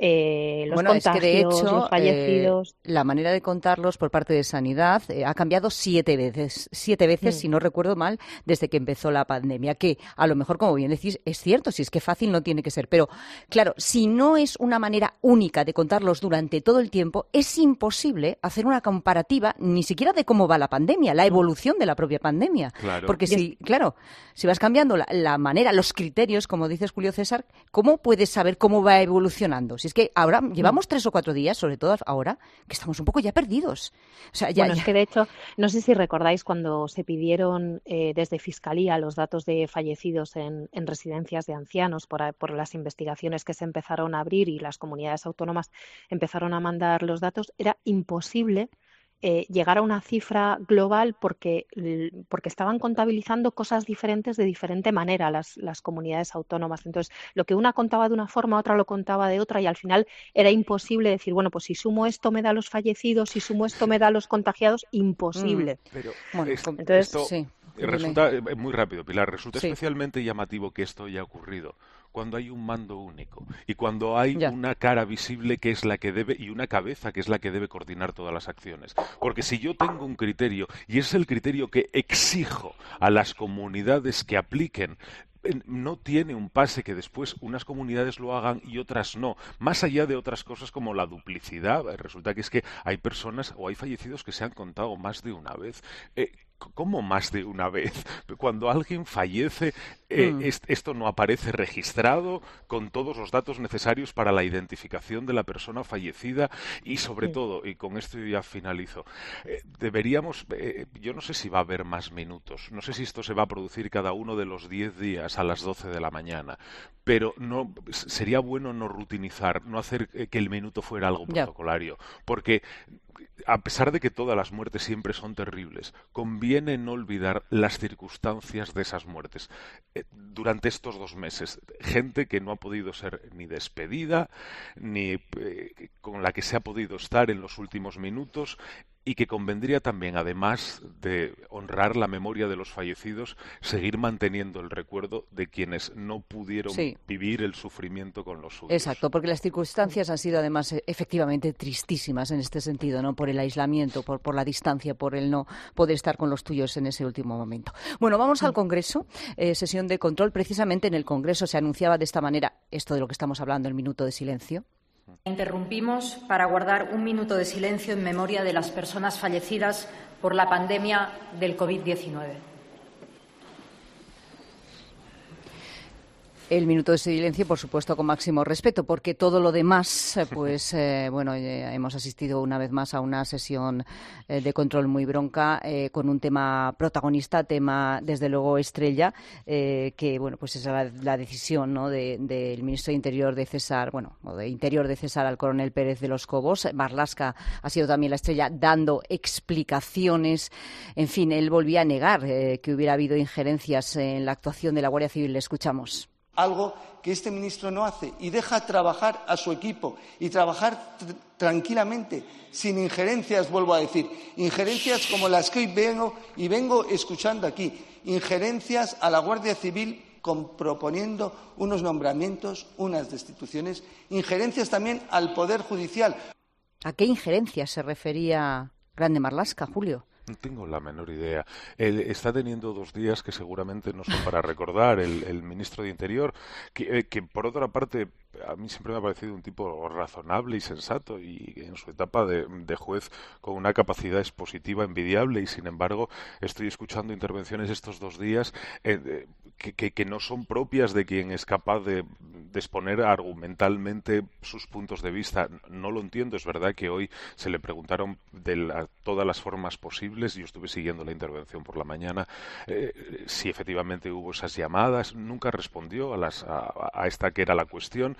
los contagios, es que de hecho, los fallecidos. La manera de contarlos por parte de Sanidad ha cambiado 7 veces. 7 veces, si no recuerdo mal, desde que empezó la pandemia. Que a lo mejor, como bien decís, es cierto, si es que fácil no tiene que ser. Pero, claro, si no es una manera única de contarlos durante todo el tiempo, es imposible hacer una comparativa ni siquiera de cómo va la pandemia, la evolución de la propia pandemia. Claro. Porque si vas cambiando la manera, los criterios, como dices, Julio César, ¿cómo puedes saber cómo va evolucionando? Si es que ahora llevamos 3 o 4 días, sobre todo ahora, que estamos un poco ya perdidos. O sea, es que de hecho, no sé si recordáis cuando se pidieron desde Fiscalía los datos de fallecidos en residencias de ancianos por las investigaciones que se empezaron a abrir y las comunidades autónomas empezaron a mandar los datos, era imposible llegar a una cifra global porque estaban contabilizando cosas diferentes de diferente manera las comunidades autónomas. Entonces, lo que una contaba de una forma, otra lo contaba de otra y al final era imposible decir, bueno, pues si sumo esto me da los fallecidos, si sumo esto me da los contagiados, imposible. Pero entonces, sí. Resulta, muy rápido, Pilar, resulta especialmente llamativo que esto haya ocurrido cuando hay un mando único y cuando hay una cara visible que es la que debe y una cabeza que es la que debe coordinar todas las acciones. Porque si yo tengo un criterio y es el criterio que exijo a las comunidades que apliquen, no tiene un pase que después unas comunidades lo hagan y otras no. Más allá de otras cosas como la duplicidad, resulta que es que hay personas o hay fallecidos que se han contado más de una vez. ¿Cómo más de una vez? Cuando alguien fallece, esto no aparece registrado con todos los datos necesarios para la identificación de la persona fallecida y sobre todo, y con esto ya finalizo, deberíamos, yo no sé si va a haber más minutos, no sé si esto se va a producir cada uno de los 10 días a las 12 de la mañana, pero no sería bueno no rutinizar, no hacer que el minuto fuera algo protocolario, porque a pesar de que todas las muertes siempre son terribles, conviene no olvidar las circunstancias de esas muertes. Durante estos 2 meses, gente que no ha podido ser ni despedida, ni con la que se ha podido estar en los últimos minutos, y que convendría también, además de honrar la memoria de los fallecidos, seguir manteniendo el recuerdo de quienes no pudieron vivir el sufrimiento con los suyos. Exacto, porque las circunstancias han sido además efectivamente tristísimas en este sentido, ¿no? Por el aislamiento, por la distancia, por el no poder estar con los tuyos en ese último momento. Bueno, vamos al Congreso, sesión de control. Precisamente en el Congreso se anunciaba de esta manera esto de lo que estamos hablando, el minuto de silencio. Interrumpimos para guardar un minuto de silencio en memoria de las personas fallecidas por la pandemia del COVID-19. El minuto de silencio, por supuesto, con máximo respeto, porque todo lo demás, hemos asistido una vez más a una sesión de control muy bronca, con un tema protagonista, tema, desde luego, estrella, que, pues es la decisión, ¿no?, del ministro de Interior de César, al coronel Pérez de los Cobos. Marlaska ha sido también la estrella, dando explicaciones. En fin, él volvía a negar que hubiera habido injerencias en la actuación de la Guardia Civil. Le escuchamos. Algo que este ministro no hace y deja trabajar a su equipo y trabajar tranquilamente, sin injerencias, vuelvo a decir, injerencias como las que hoy vengo escuchando aquí, injerencias a la Guardia Civil proponiendo unos nombramientos, unas destituciones, injerencias también al Poder Judicial. ¿A qué injerencias se refería Grande Marlaska, Julio? No tengo la menor idea. Él está teniendo 2 días que seguramente no son para recordar. El ministro de Interior, que por otra parte a mí siempre me ha parecido un tipo razonable y sensato y en su etapa de juez con una capacidad expositiva envidiable, y sin embargo estoy escuchando intervenciones estos 2 días que no son propias de quien es capaz de exponer argumentalmente sus puntos de vista. No lo entiendo. Es verdad que hoy se le preguntaron de todas las formas posibles. Yo estuve siguiendo la intervención por la mañana, si efectivamente hubo esas llamadas. Nunca respondió a esta que era la cuestión,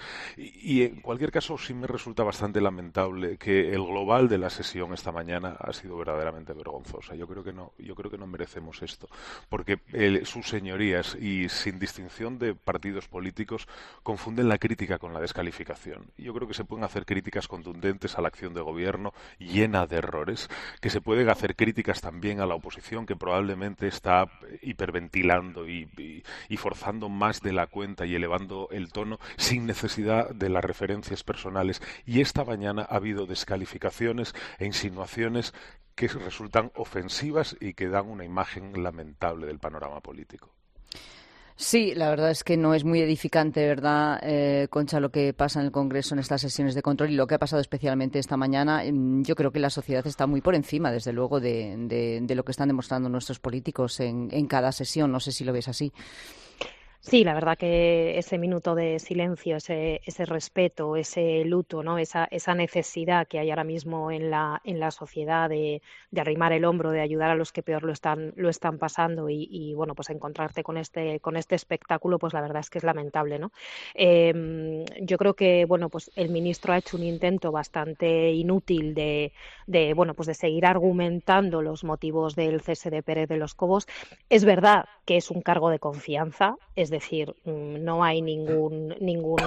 Y en cualquier caso sí me resulta bastante lamentable que el global de la sesión esta mañana ha sido verdaderamente vergonzosa. Yo creo que no merecemos esto, porque sus señorías, y sin distinción de partidos políticos, confunden la crítica con la descalificación. Yo creo que se pueden hacer críticas contundentes a la acción de gobierno llena de errores, que se pueden hacer críticas también a la oposición, que probablemente está hiperventilando y forzando más de la cuenta y elevando el tono sin necesidad de las referencias personales. Y esta mañana ha habido descalificaciones e insinuaciones que resultan ofensivas y que dan una imagen lamentable del panorama político. Sí, la verdad es que no es muy edificante, ¿verdad, Concha, lo que pasa en el Congreso en estas sesiones de control y lo que ha pasado especialmente esta mañana? Yo creo que la sociedad está muy por encima, desde luego, de lo que están demostrando nuestros políticos en cada sesión. No sé si lo ves así. Sí, la verdad que ese minuto de silencio, ese respeto, ese luto, ¿no? Esa necesidad que hay ahora mismo en la sociedad de arrimar el hombro, de ayudar a los que peor lo están pasando y bueno, pues encontrarte con este espectáculo, pues la verdad es que es lamentable, ¿no? Yo creo que bueno, pues el ministro ha hecho un intento bastante inútil de seguir argumentando los motivos del cese de Pérez de los Cobos. Es verdad que es un cargo de confianza, es decir, no hay ningún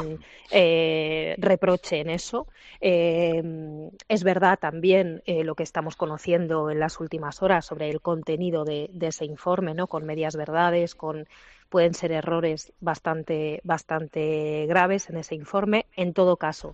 reproche en eso. Es verdad también lo que estamos conociendo en las últimas horas sobre el contenido de ese informe, ¿no? Con medias verdades, pueden ser errores bastante graves en ese informe. En todo caso,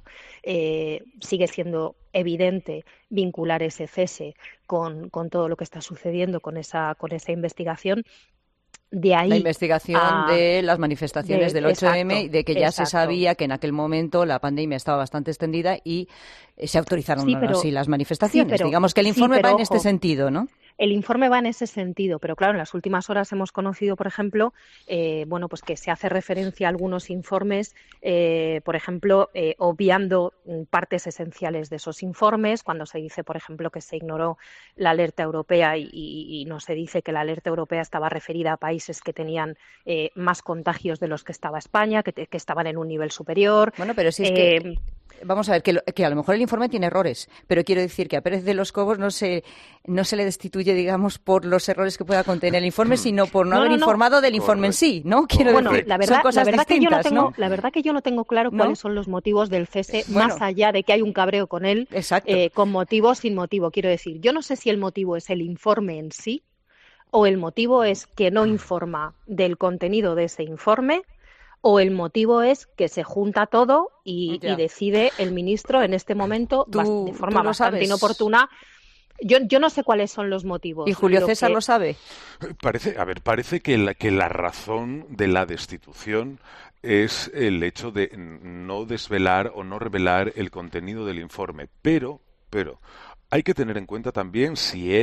sigue siendo evidente vincular ese cese con todo lo que está sucediendo con esa investigación. De ahí la investigación de las manifestaciones del 8M, de que ya se sabía que en aquel momento la pandemia estaba bastante extendida y se autorizaron así las manifestaciones. Digamos que el informe va en este sentido, ¿no? El informe va en ese sentido, pero claro, en las últimas horas hemos conocido, por ejemplo, pues que se hace referencia a algunos informes, por ejemplo, obviando partes esenciales de esos informes, cuando se dice, por ejemplo, que se ignoró la alerta europea y no se dice que la alerta europea estaba referida a países que tenían más contagios de los que estaba España, que estaban en un nivel superior. Bueno, pero si es que... Vamos a ver, que a lo mejor el informe tiene errores, pero quiero decir que a Pérez de los Cobos no se le destituye, digamos, por los errores que pueda contener el informe, sino por no haber informado del informe en sí, ¿no? Quiero decir, son cosas distintas, ¿no? La verdad que yo no tengo claro cuáles son los motivos del cese, más allá de que hay un cabreo con él, con motivo, sin motivo. Quiero decir, yo no sé si el motivo es el informe en sí o el motivo es que no informa del contenido de ese informe, o el motivo es que se junta todo y decide el ministro en este momento de forma bastante inoportuna. Yo no sé cuáles son los motivos. ¿Y Julio César lo sabe? Parece que la razón de la destitución es el hecho de no desvelar o no revelar el contenido del informe, pero hay que tener en cuenta también si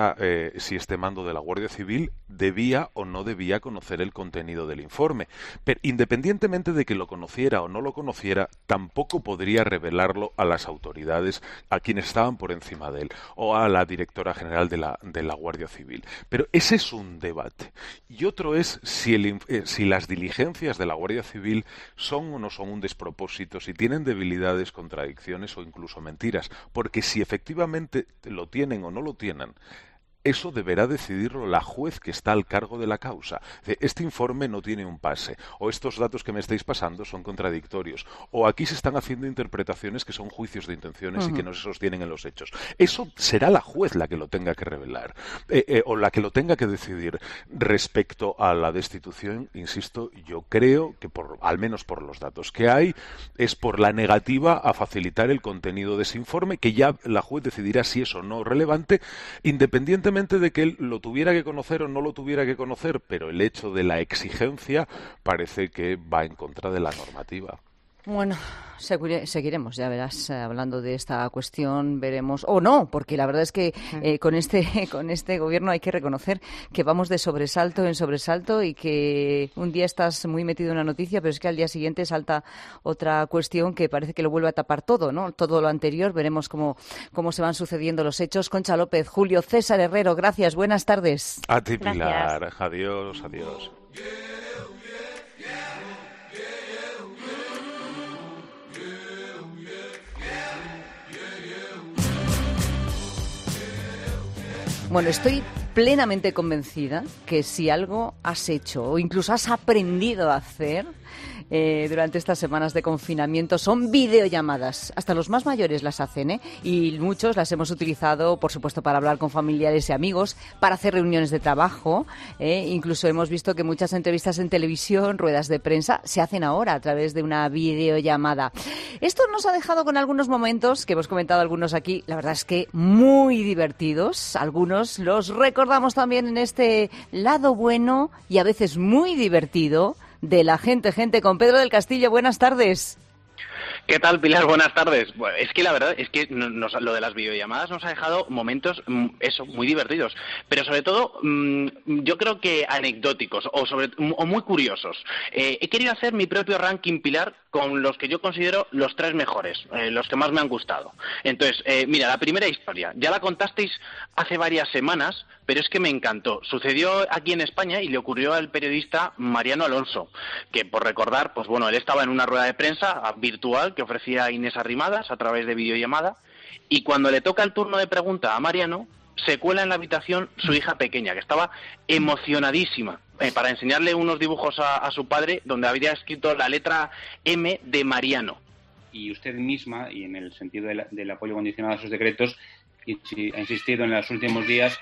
este mando de la Guardia Civil debía o no debía conocer el contenido del informe. Pero independientemente de que lo conociera o no lo conociera, tampoco podría revelarlo a las autoridades, a quienes estaban por encima de él, o a la directora general de la Guardia Civil. Pero ese es un debate. Y otro es si las diligencias de la Guardia Civil son o no son un despropósito, si tienen debilidades, contradicciones o incluso mentiras. Porque si efectivamente lo tienen o no lo tienen, eso deberá decidirlo la juez que está al cargo de la causa. Este informe no tiene un pase, o estos datos que me estáis pasando son contradictorios, o aquí se están haciendo interpretaciones que son juicios de intenciones y que no se sostienen en los hechos. Eso será la juez la que lo tenga que revelar, o la que lo tenga que decidir. Respecto a la destitución, insisto, yo creo que al menos por los datos que hay, es por la negativa a facilitar el contenido de ese informe, que ya la juez decidirá si es o no relevante, independientemente de que él lo tuviera que conocer o no lo tuviera que conocer, pero el hecho de la exigencia parece que va en contra de la normativa. Bueno, seguiremos, ya verás, hablando de esta cuestión, veremos, o no, porque la verdad es que con este gobierno hay que reconocer que vamos de sobresalto en sobresalto y que un día estás muy metido en una noticia, pero es que al día siguiente salta otra cuestión que parece que lo vuelve a tapar todo, ¿no? Todo lo anterior, veremos cómo se van sucediendo los hechos. Concha López, Julio César Herrero, gracias, buenas tardes. A ti, Pilar, adiós. Bueno, estoy plenamente convencida que si algo has hecho o incluso has aprendido a hacer durante estas semanas de confinamiento son videollamadas. Hasta los más mayores las hacen, ¿eh? Y muchos las hemos utilizado, por supuesto, para hablar con familiares y amigos, para hacer reuniones de trabajo. Incluso hemos visto que muchas entrevistas en televisión, ruedas de prensa, se hacen ahora a través de una videollamada. Esto nos ha dejado con algunos momentos, que hemos comentado algunos aquí, la verdad es que muy divertidos. Algunos los recordamos también en este lado bueno y a veces muy divertido de la gente con Pedro del Castillo. Buenas tardes. ¿Qué tal, Pilar? Buenas tardes. Bueno, es que la verdad es que lo de las videollamadas nos ha dejado momentos, muy divertidos, pero sobre todo yo creo que anecdóticos o muy curiosos. He querido hacer mi propio ranking, Pilar, con los que yo considero los 3 mejores, los que más me han gustado. Entonces, mira, la primera historia, ya la contasteis hace varias semanas, pero es que me encantó. Sucedió aquí en España y le ocurrió al periodista Mariano Alonso, que por recordar, pues bueno, él estaba en una rueda de prensa virtual que ofrecía Inés Arrimadas a través de videollamada, y cuando le toca el turno de pregunta a Mariano, se cuela en la habitación su hija pequeña, que estaba emocionadísima, para enseñarle unos dibujos a su padre donde había escrito la letra M de Mariano. Y usted misma, y en el sentido del apoyo condicionado a sus decretos, ha insistido en los últimos días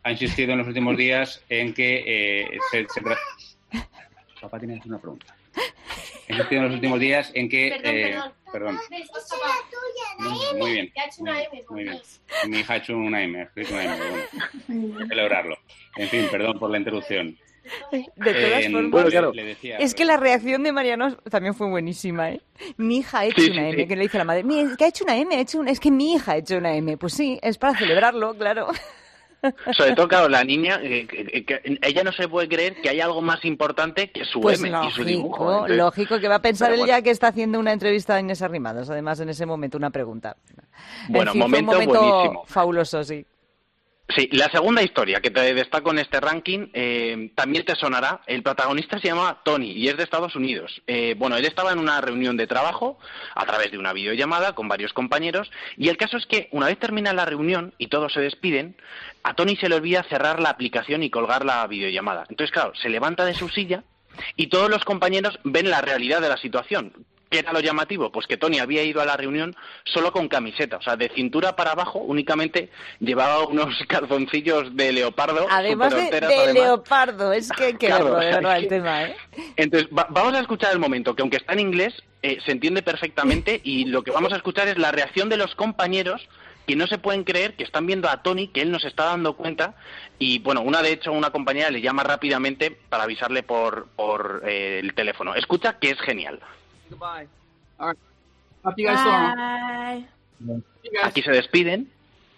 en que papá tiene que hacer una pregunta. Ha insistido en los últimos días en que perdón. Muy bien. Muy bien. Mi hija ha hecho una M, ha escrito una M. Bueno, celebrarlo. En fin, perdón por la interrupción. De todas formas, bueno, claro. Le decía, es que la reacción de Mariano también fue buenísima, ¿eh? Mi hija ha hecho una M, que le dice a la madre, que ha hecho una M, es que mi hija ha hecho una M. Pues sí, es para celebrarlo, claro. Sobre todo, claro, la niña, que ella no se puede creer que hay algo más importante que su pues M lógico, y su dibujo. Entonces, lógico que va a pensar él ya que está haciendo una entrevista a Inés Arrimadas, además en ese momento una pregunta. Bueno, en fin, momento fue un momento buenísimo. Fabuloso, sí. Sí, la segunda historia que te destaco en este ranking también te sonará. El protagonista se llama Tony y es de Estados Unidos. Bueno, él estaba en una reunión de trabajo a través de una videollamada con varios compañeros y el caso es que una vez termina la reunión y todos se despiden, a Tony se le olvida cerrar la aplicación y colgar la videollamada. Entonces, claro, se levanta de su silla y todos los compañeros ven la realidad de la situación. ¿Qué era lo llamativo? Pues que Tony había ido a la reunión solo con camiseta, o sea, de cintura para abajo únicamente llevaba unos calzoncillos de leopardo. Además de leopardo, es que hay que verlo de verdad el tema, ¿eh? Entonces, vamos a escuchar el momento, que aunque está en inglés, se entiende perfectamente y lo que vamos a escuchar es la reacción de los compañeros que no se pueden creer que están viendo a Tony, que él no se está dando cuenta y, bueno, una compañera le llama rápidamente para avisarle por el teléfono. Escucha que es genial. Goodbye. All right. Talk to you guys soon. Aquí se despiden.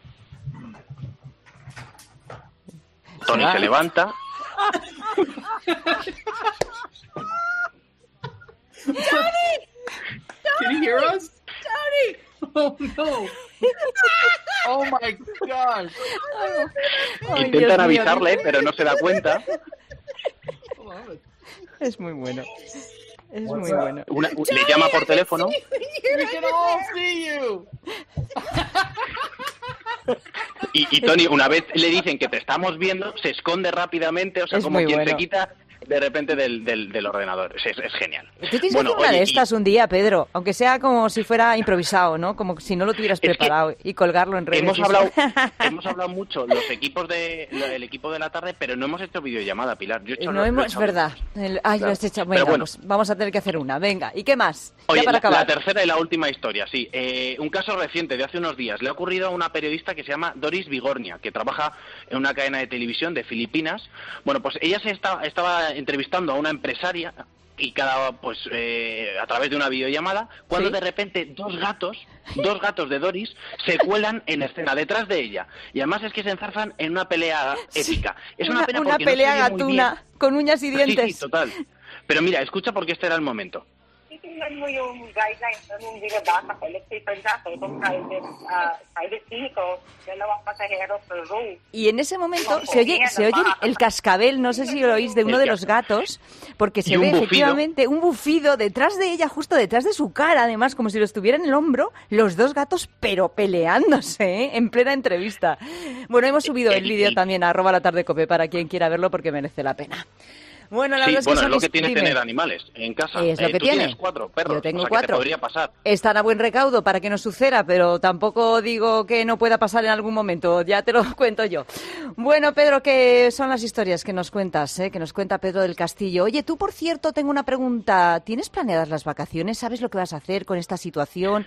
Tony se levanta. Tony! Can you hear us? Tony! Oh no! Oh my gosh! Intentan avisarle, pero no se da cuenta. Es muy bueno. Es muy bueno. Le llama por teléfono. We can all see you. Y Tony, una vez le dicen que te estamos viendo, se esconde rápidamente, o sea, es como quien bueno. se quita de repente del ordenador. Es genial. Tú tienes que hacer una de estas un día, Pedro, aunque sea como si fuera improvisado, ¿no? Como si no lo tuvieras preparado y colgarlo en redes. Hemos hablado mucho el equipo de la tarde, pero no hemos hecho videollamada, Pilar. Es verdad. Lo has hecho. Venga, bueno, pues vamos a tener que hacer una. Venga, ¿y qué más? Oye, ya para acabar. La tercera y la última historia, sí. Un caso reciente de hace unos días. Le ha ocurrido a una periodista que se llama Doris Vigornia, que trabaja en una cadena de televisión de Filipinas. Bueno, pues ella estaba entrevistando a una empresaria y a través de una videollamada, cuando de repente dos gatos de Doris se cuelan en escena detrás de ella. Y además es que se enzarzan en una pelea épica. Es una pena porque pelea no se ve muy gatuna bien. con uñas y dientes. Sí, total. Pero mira, escucha porque este era el momento. We มันมีun guideline มันมีdatos electrificados con private vehicles de los pasajeros por road. Y en ese momento se oye el cascabel, no sé si lo oís, de uno de los gatos, porque se ve efectivamente un bufido detrás de ella, justo detrás de su cara, además, como si lo estuviera en el hombro, los dos gatos, pero peleándose, ¿eh? En plena entrevista. Bueno, hemos subido el vídeo también a @latardecope para quien quiera verlo, porque merece la pena. Bueno, la verdad es lo que tiene tener animales en casa. Es lo que tiene. Tienes 4 perros. Yo tengo 4. Que te podría pasar. Están a buen recaudo para que no suceda, pero tampoco digo que no pueda pasar en algún momento. Ya te lo cuento yo. Bueno, Pedro, ¿qué son las historias que nos cuentas? Que nos cuenta Pedro del Castillo. Oye, tú, por cierto, tengo una pregunta. ¿Tienes planeadas las vacaciones? ¿Sabes lo que vas a hacer con esta situación?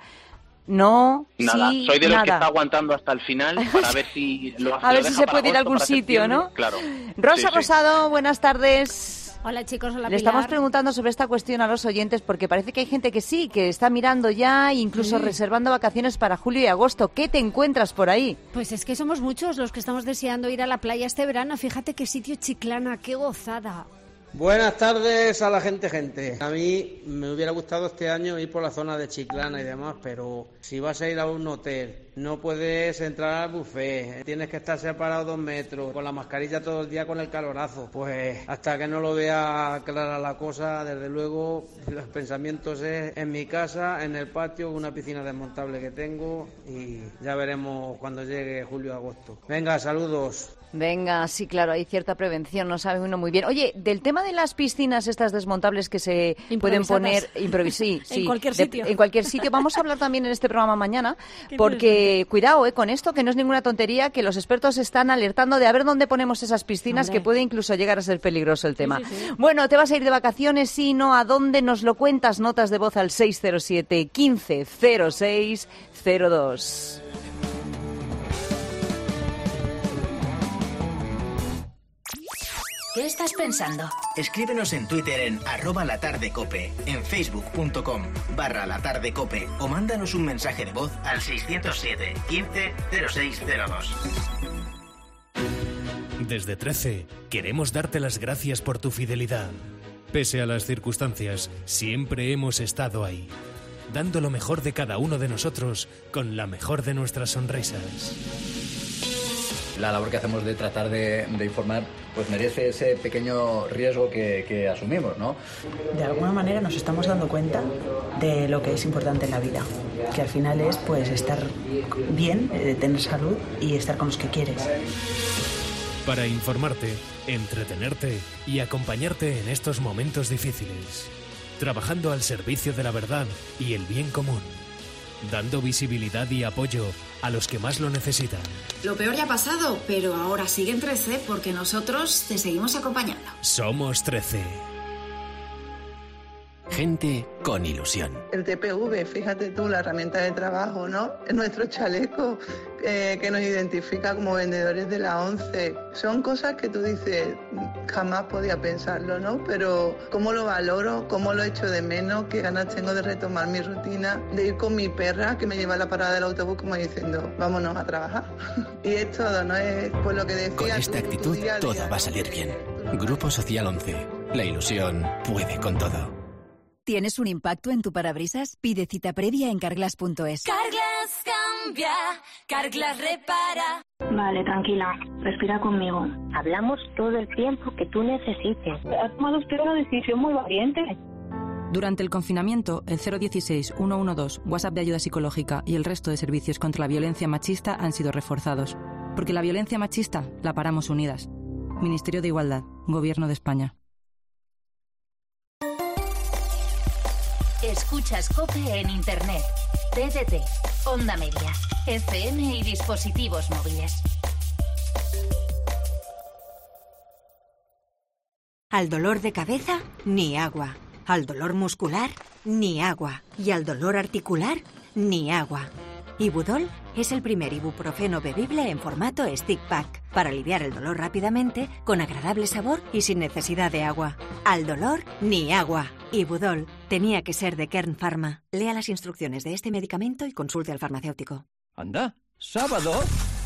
No, nada, sí, soy de los nada. que está aguantando hasta el final para ver si lo hace. A ver si se puede ir a algún sitio, ¿no? Claro. Rosa Rosado, buenas tardes. Hola chicos, hola Pilar. Le estamos preguntando sobre esta cuestión a los oyentes porque parece que hay gente que sí, que está mirando ya, incluso reservando vacaciones para julio y agosto. ¿Qué te encuentras por ahí? Pues es que somos muchos los que estamos deseando ir a la playa este verano. Fíjate qué sitio Chiclana, qué gozada. Buenas tardes a la gente. A mí me hubiera gustado este año ir por la zona de Chiclana y demás, pero si vas a ir a un hotel, no puedes entrar al buffet, tienes que estar separado 2 metros, con la mascarilla todo el día con el calorazo. Pues hasta que no lo vea clara la cosa, desde luego los pensamientos es en mi casa, en el patio, una piscina desmontable que tengo y ya veremos cuando llegue julio o agosto. Venga, saludos. Venga, sí, claro, hay cierta prevención, no sabe uno muy bien. Oye, del tema de las piscinas estas desmontables que se pueden poner sí, en cualquier sitio. En cualquier sitio, vamos a hablar también en este programa mañana, porque cuidado con esto, que no es ninguna tontería, que los expertos están alertando de a ver dónde ponemos esas piscinas, que puede incluso llegar a ser peligroso el tema. Sí. Bueno, ¿te vas a ir de vacaciones? Sí, no, ¿a dónde? Nos lo cuentas, notas de voz al 607 15 06 02. ¿Qué estás pensando? Escríbenos en Twitter en @latardecope, en facebook.com/latardecope o mándanos un mensaje de voz al 607 15 0602. Desde 13 queremos darte las gracias por tu fidelidad. Pese a las circunstancias, siempre hemos estado ahí, dando lo mejor de cada uno de nosotros con la mejor de nuestras sonrisas. La labor que hacemos de tratar de informar pues merece ese pequeño riesgo que asumimos, ¿no? De alguna manera nos estamos dando cuenta de lo que es importante en la vida, que al final es pues estar bien, tener salud y estar con los que quieres. Para informarte, entretenerte y acompañarte en estos momentos difíciles, trabajando al servicio de la verdad y el bien común, dando visibilidad y apoyo a los que más lo necesitan. Lo peor ya ha pasado, pero ahora siguen 13 porque nosotros te seguimos acompañando. Somos 13. Gente con ilusión. El TPV, fíjate tú, la herramienta de trabajo, ¿no? Es nuestro chaleco que nos identifica como vendedores de la ONCE. Son cosas que tú dices, jamás podía pensarlo, ¿no? Pero cómo lo valoro, cómo lo echo de menos, qué ganas tengo de retomar mi rutina, de ir con mi perra que me lleva a la parada del autobús como diciendo, vámonos a trabajar. Y es todo, ¿no? Es pues lo que decía. Con esta actitud todo va a salir bien. Grupo Social 11. La ilusión puede con todo. ¿Tienes un impacto en tu parabrisas? Pide cita previa en Carglass.es. Carglass cambia, Carglass repara. Vale, tranquila, respira conmigo. Hablamos todo el tiempo que tú necesites. Has tomado usted una decisión muy valiente. Durante el confinamiento, el 016 112, WhatsApp de ayuda psicológica y el resto de servicios contra la violencia machista han sido reforzados. Porque la violencia machista la paramos unidas. Ministerio de Igualdad, Gobierno de España. Escuchas COPE en Internet, TDT, Onda Media, FM y dispositivos móviles. Al dolor de cabeza, ni agua. Al dolor muscular, ni agua. Y al dolor articular, ni agua. Ibudol es el primer ibuprofeno bebible en formato stick pack para aliviar el dolor rápidamente, con agradable sabor y sin necesidad de agua. Al dolor, ni agua. Ibudol tenía que ser de Kern Pharma. Lea las instrucciones de este medicamento y consulte al farmacéutico. Anda, ¿sábado?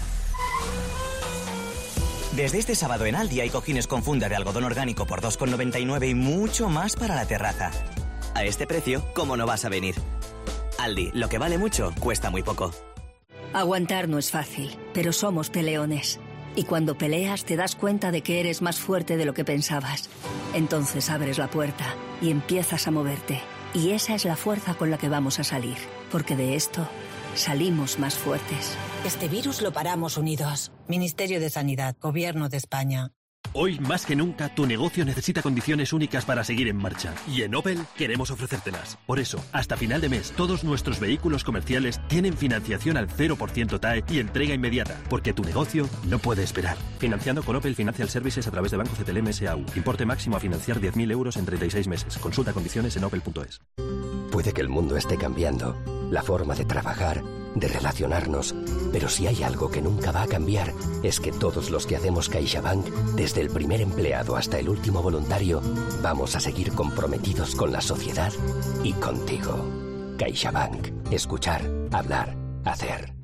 Desde este sábado en Aldi hay cojines con funda de algodón orgánico por 2,99 y mucho más para la terraza. A este precio, ¿cómo no vas a venir? Aldi, lo que vale mucho, cuesta muy poco. Aguantar no es fácil, pero somos peleones. Y cuando peleas te das cuenta de que eres más fuerte de lo que pensabas. Entonces abres la puerta y empiezas a moverte. Y esa es la fuerza con la que vamos a salir. Porque de esto salimos más fuertes. Este virus lo paramos unidos. Ministerio de Sanidad, Gobierno de España. Hoy, más que nunca, tu negocio necesita condiciones únicas para seguir en marcha. Y en Opel queremos ofrecértelas. Por eso, hasta final de mes, todos nuestros vehículos comerciales tienen financiación al 0% TAE y entrega inmediata, porque tu negocio no puede esperar. Financiando con Opel Financial Services a través de Banco CTLM S.A.U. Importe máximo a financiar 10.000 euros en 36 meses. Consulta condiciones en opel.es. Puede que el mundo esté cambiando, la forma de trabajar, de relacionarnos, pero si hay algo que nunca va a cambiar, es que todos los que hacemos CaixaBank, desde el primer empleado hasta el último voluntario, vamos a seguir comprometidos con la sociedad y contigo. CaixaBank. Escuchar, hablar, hacer.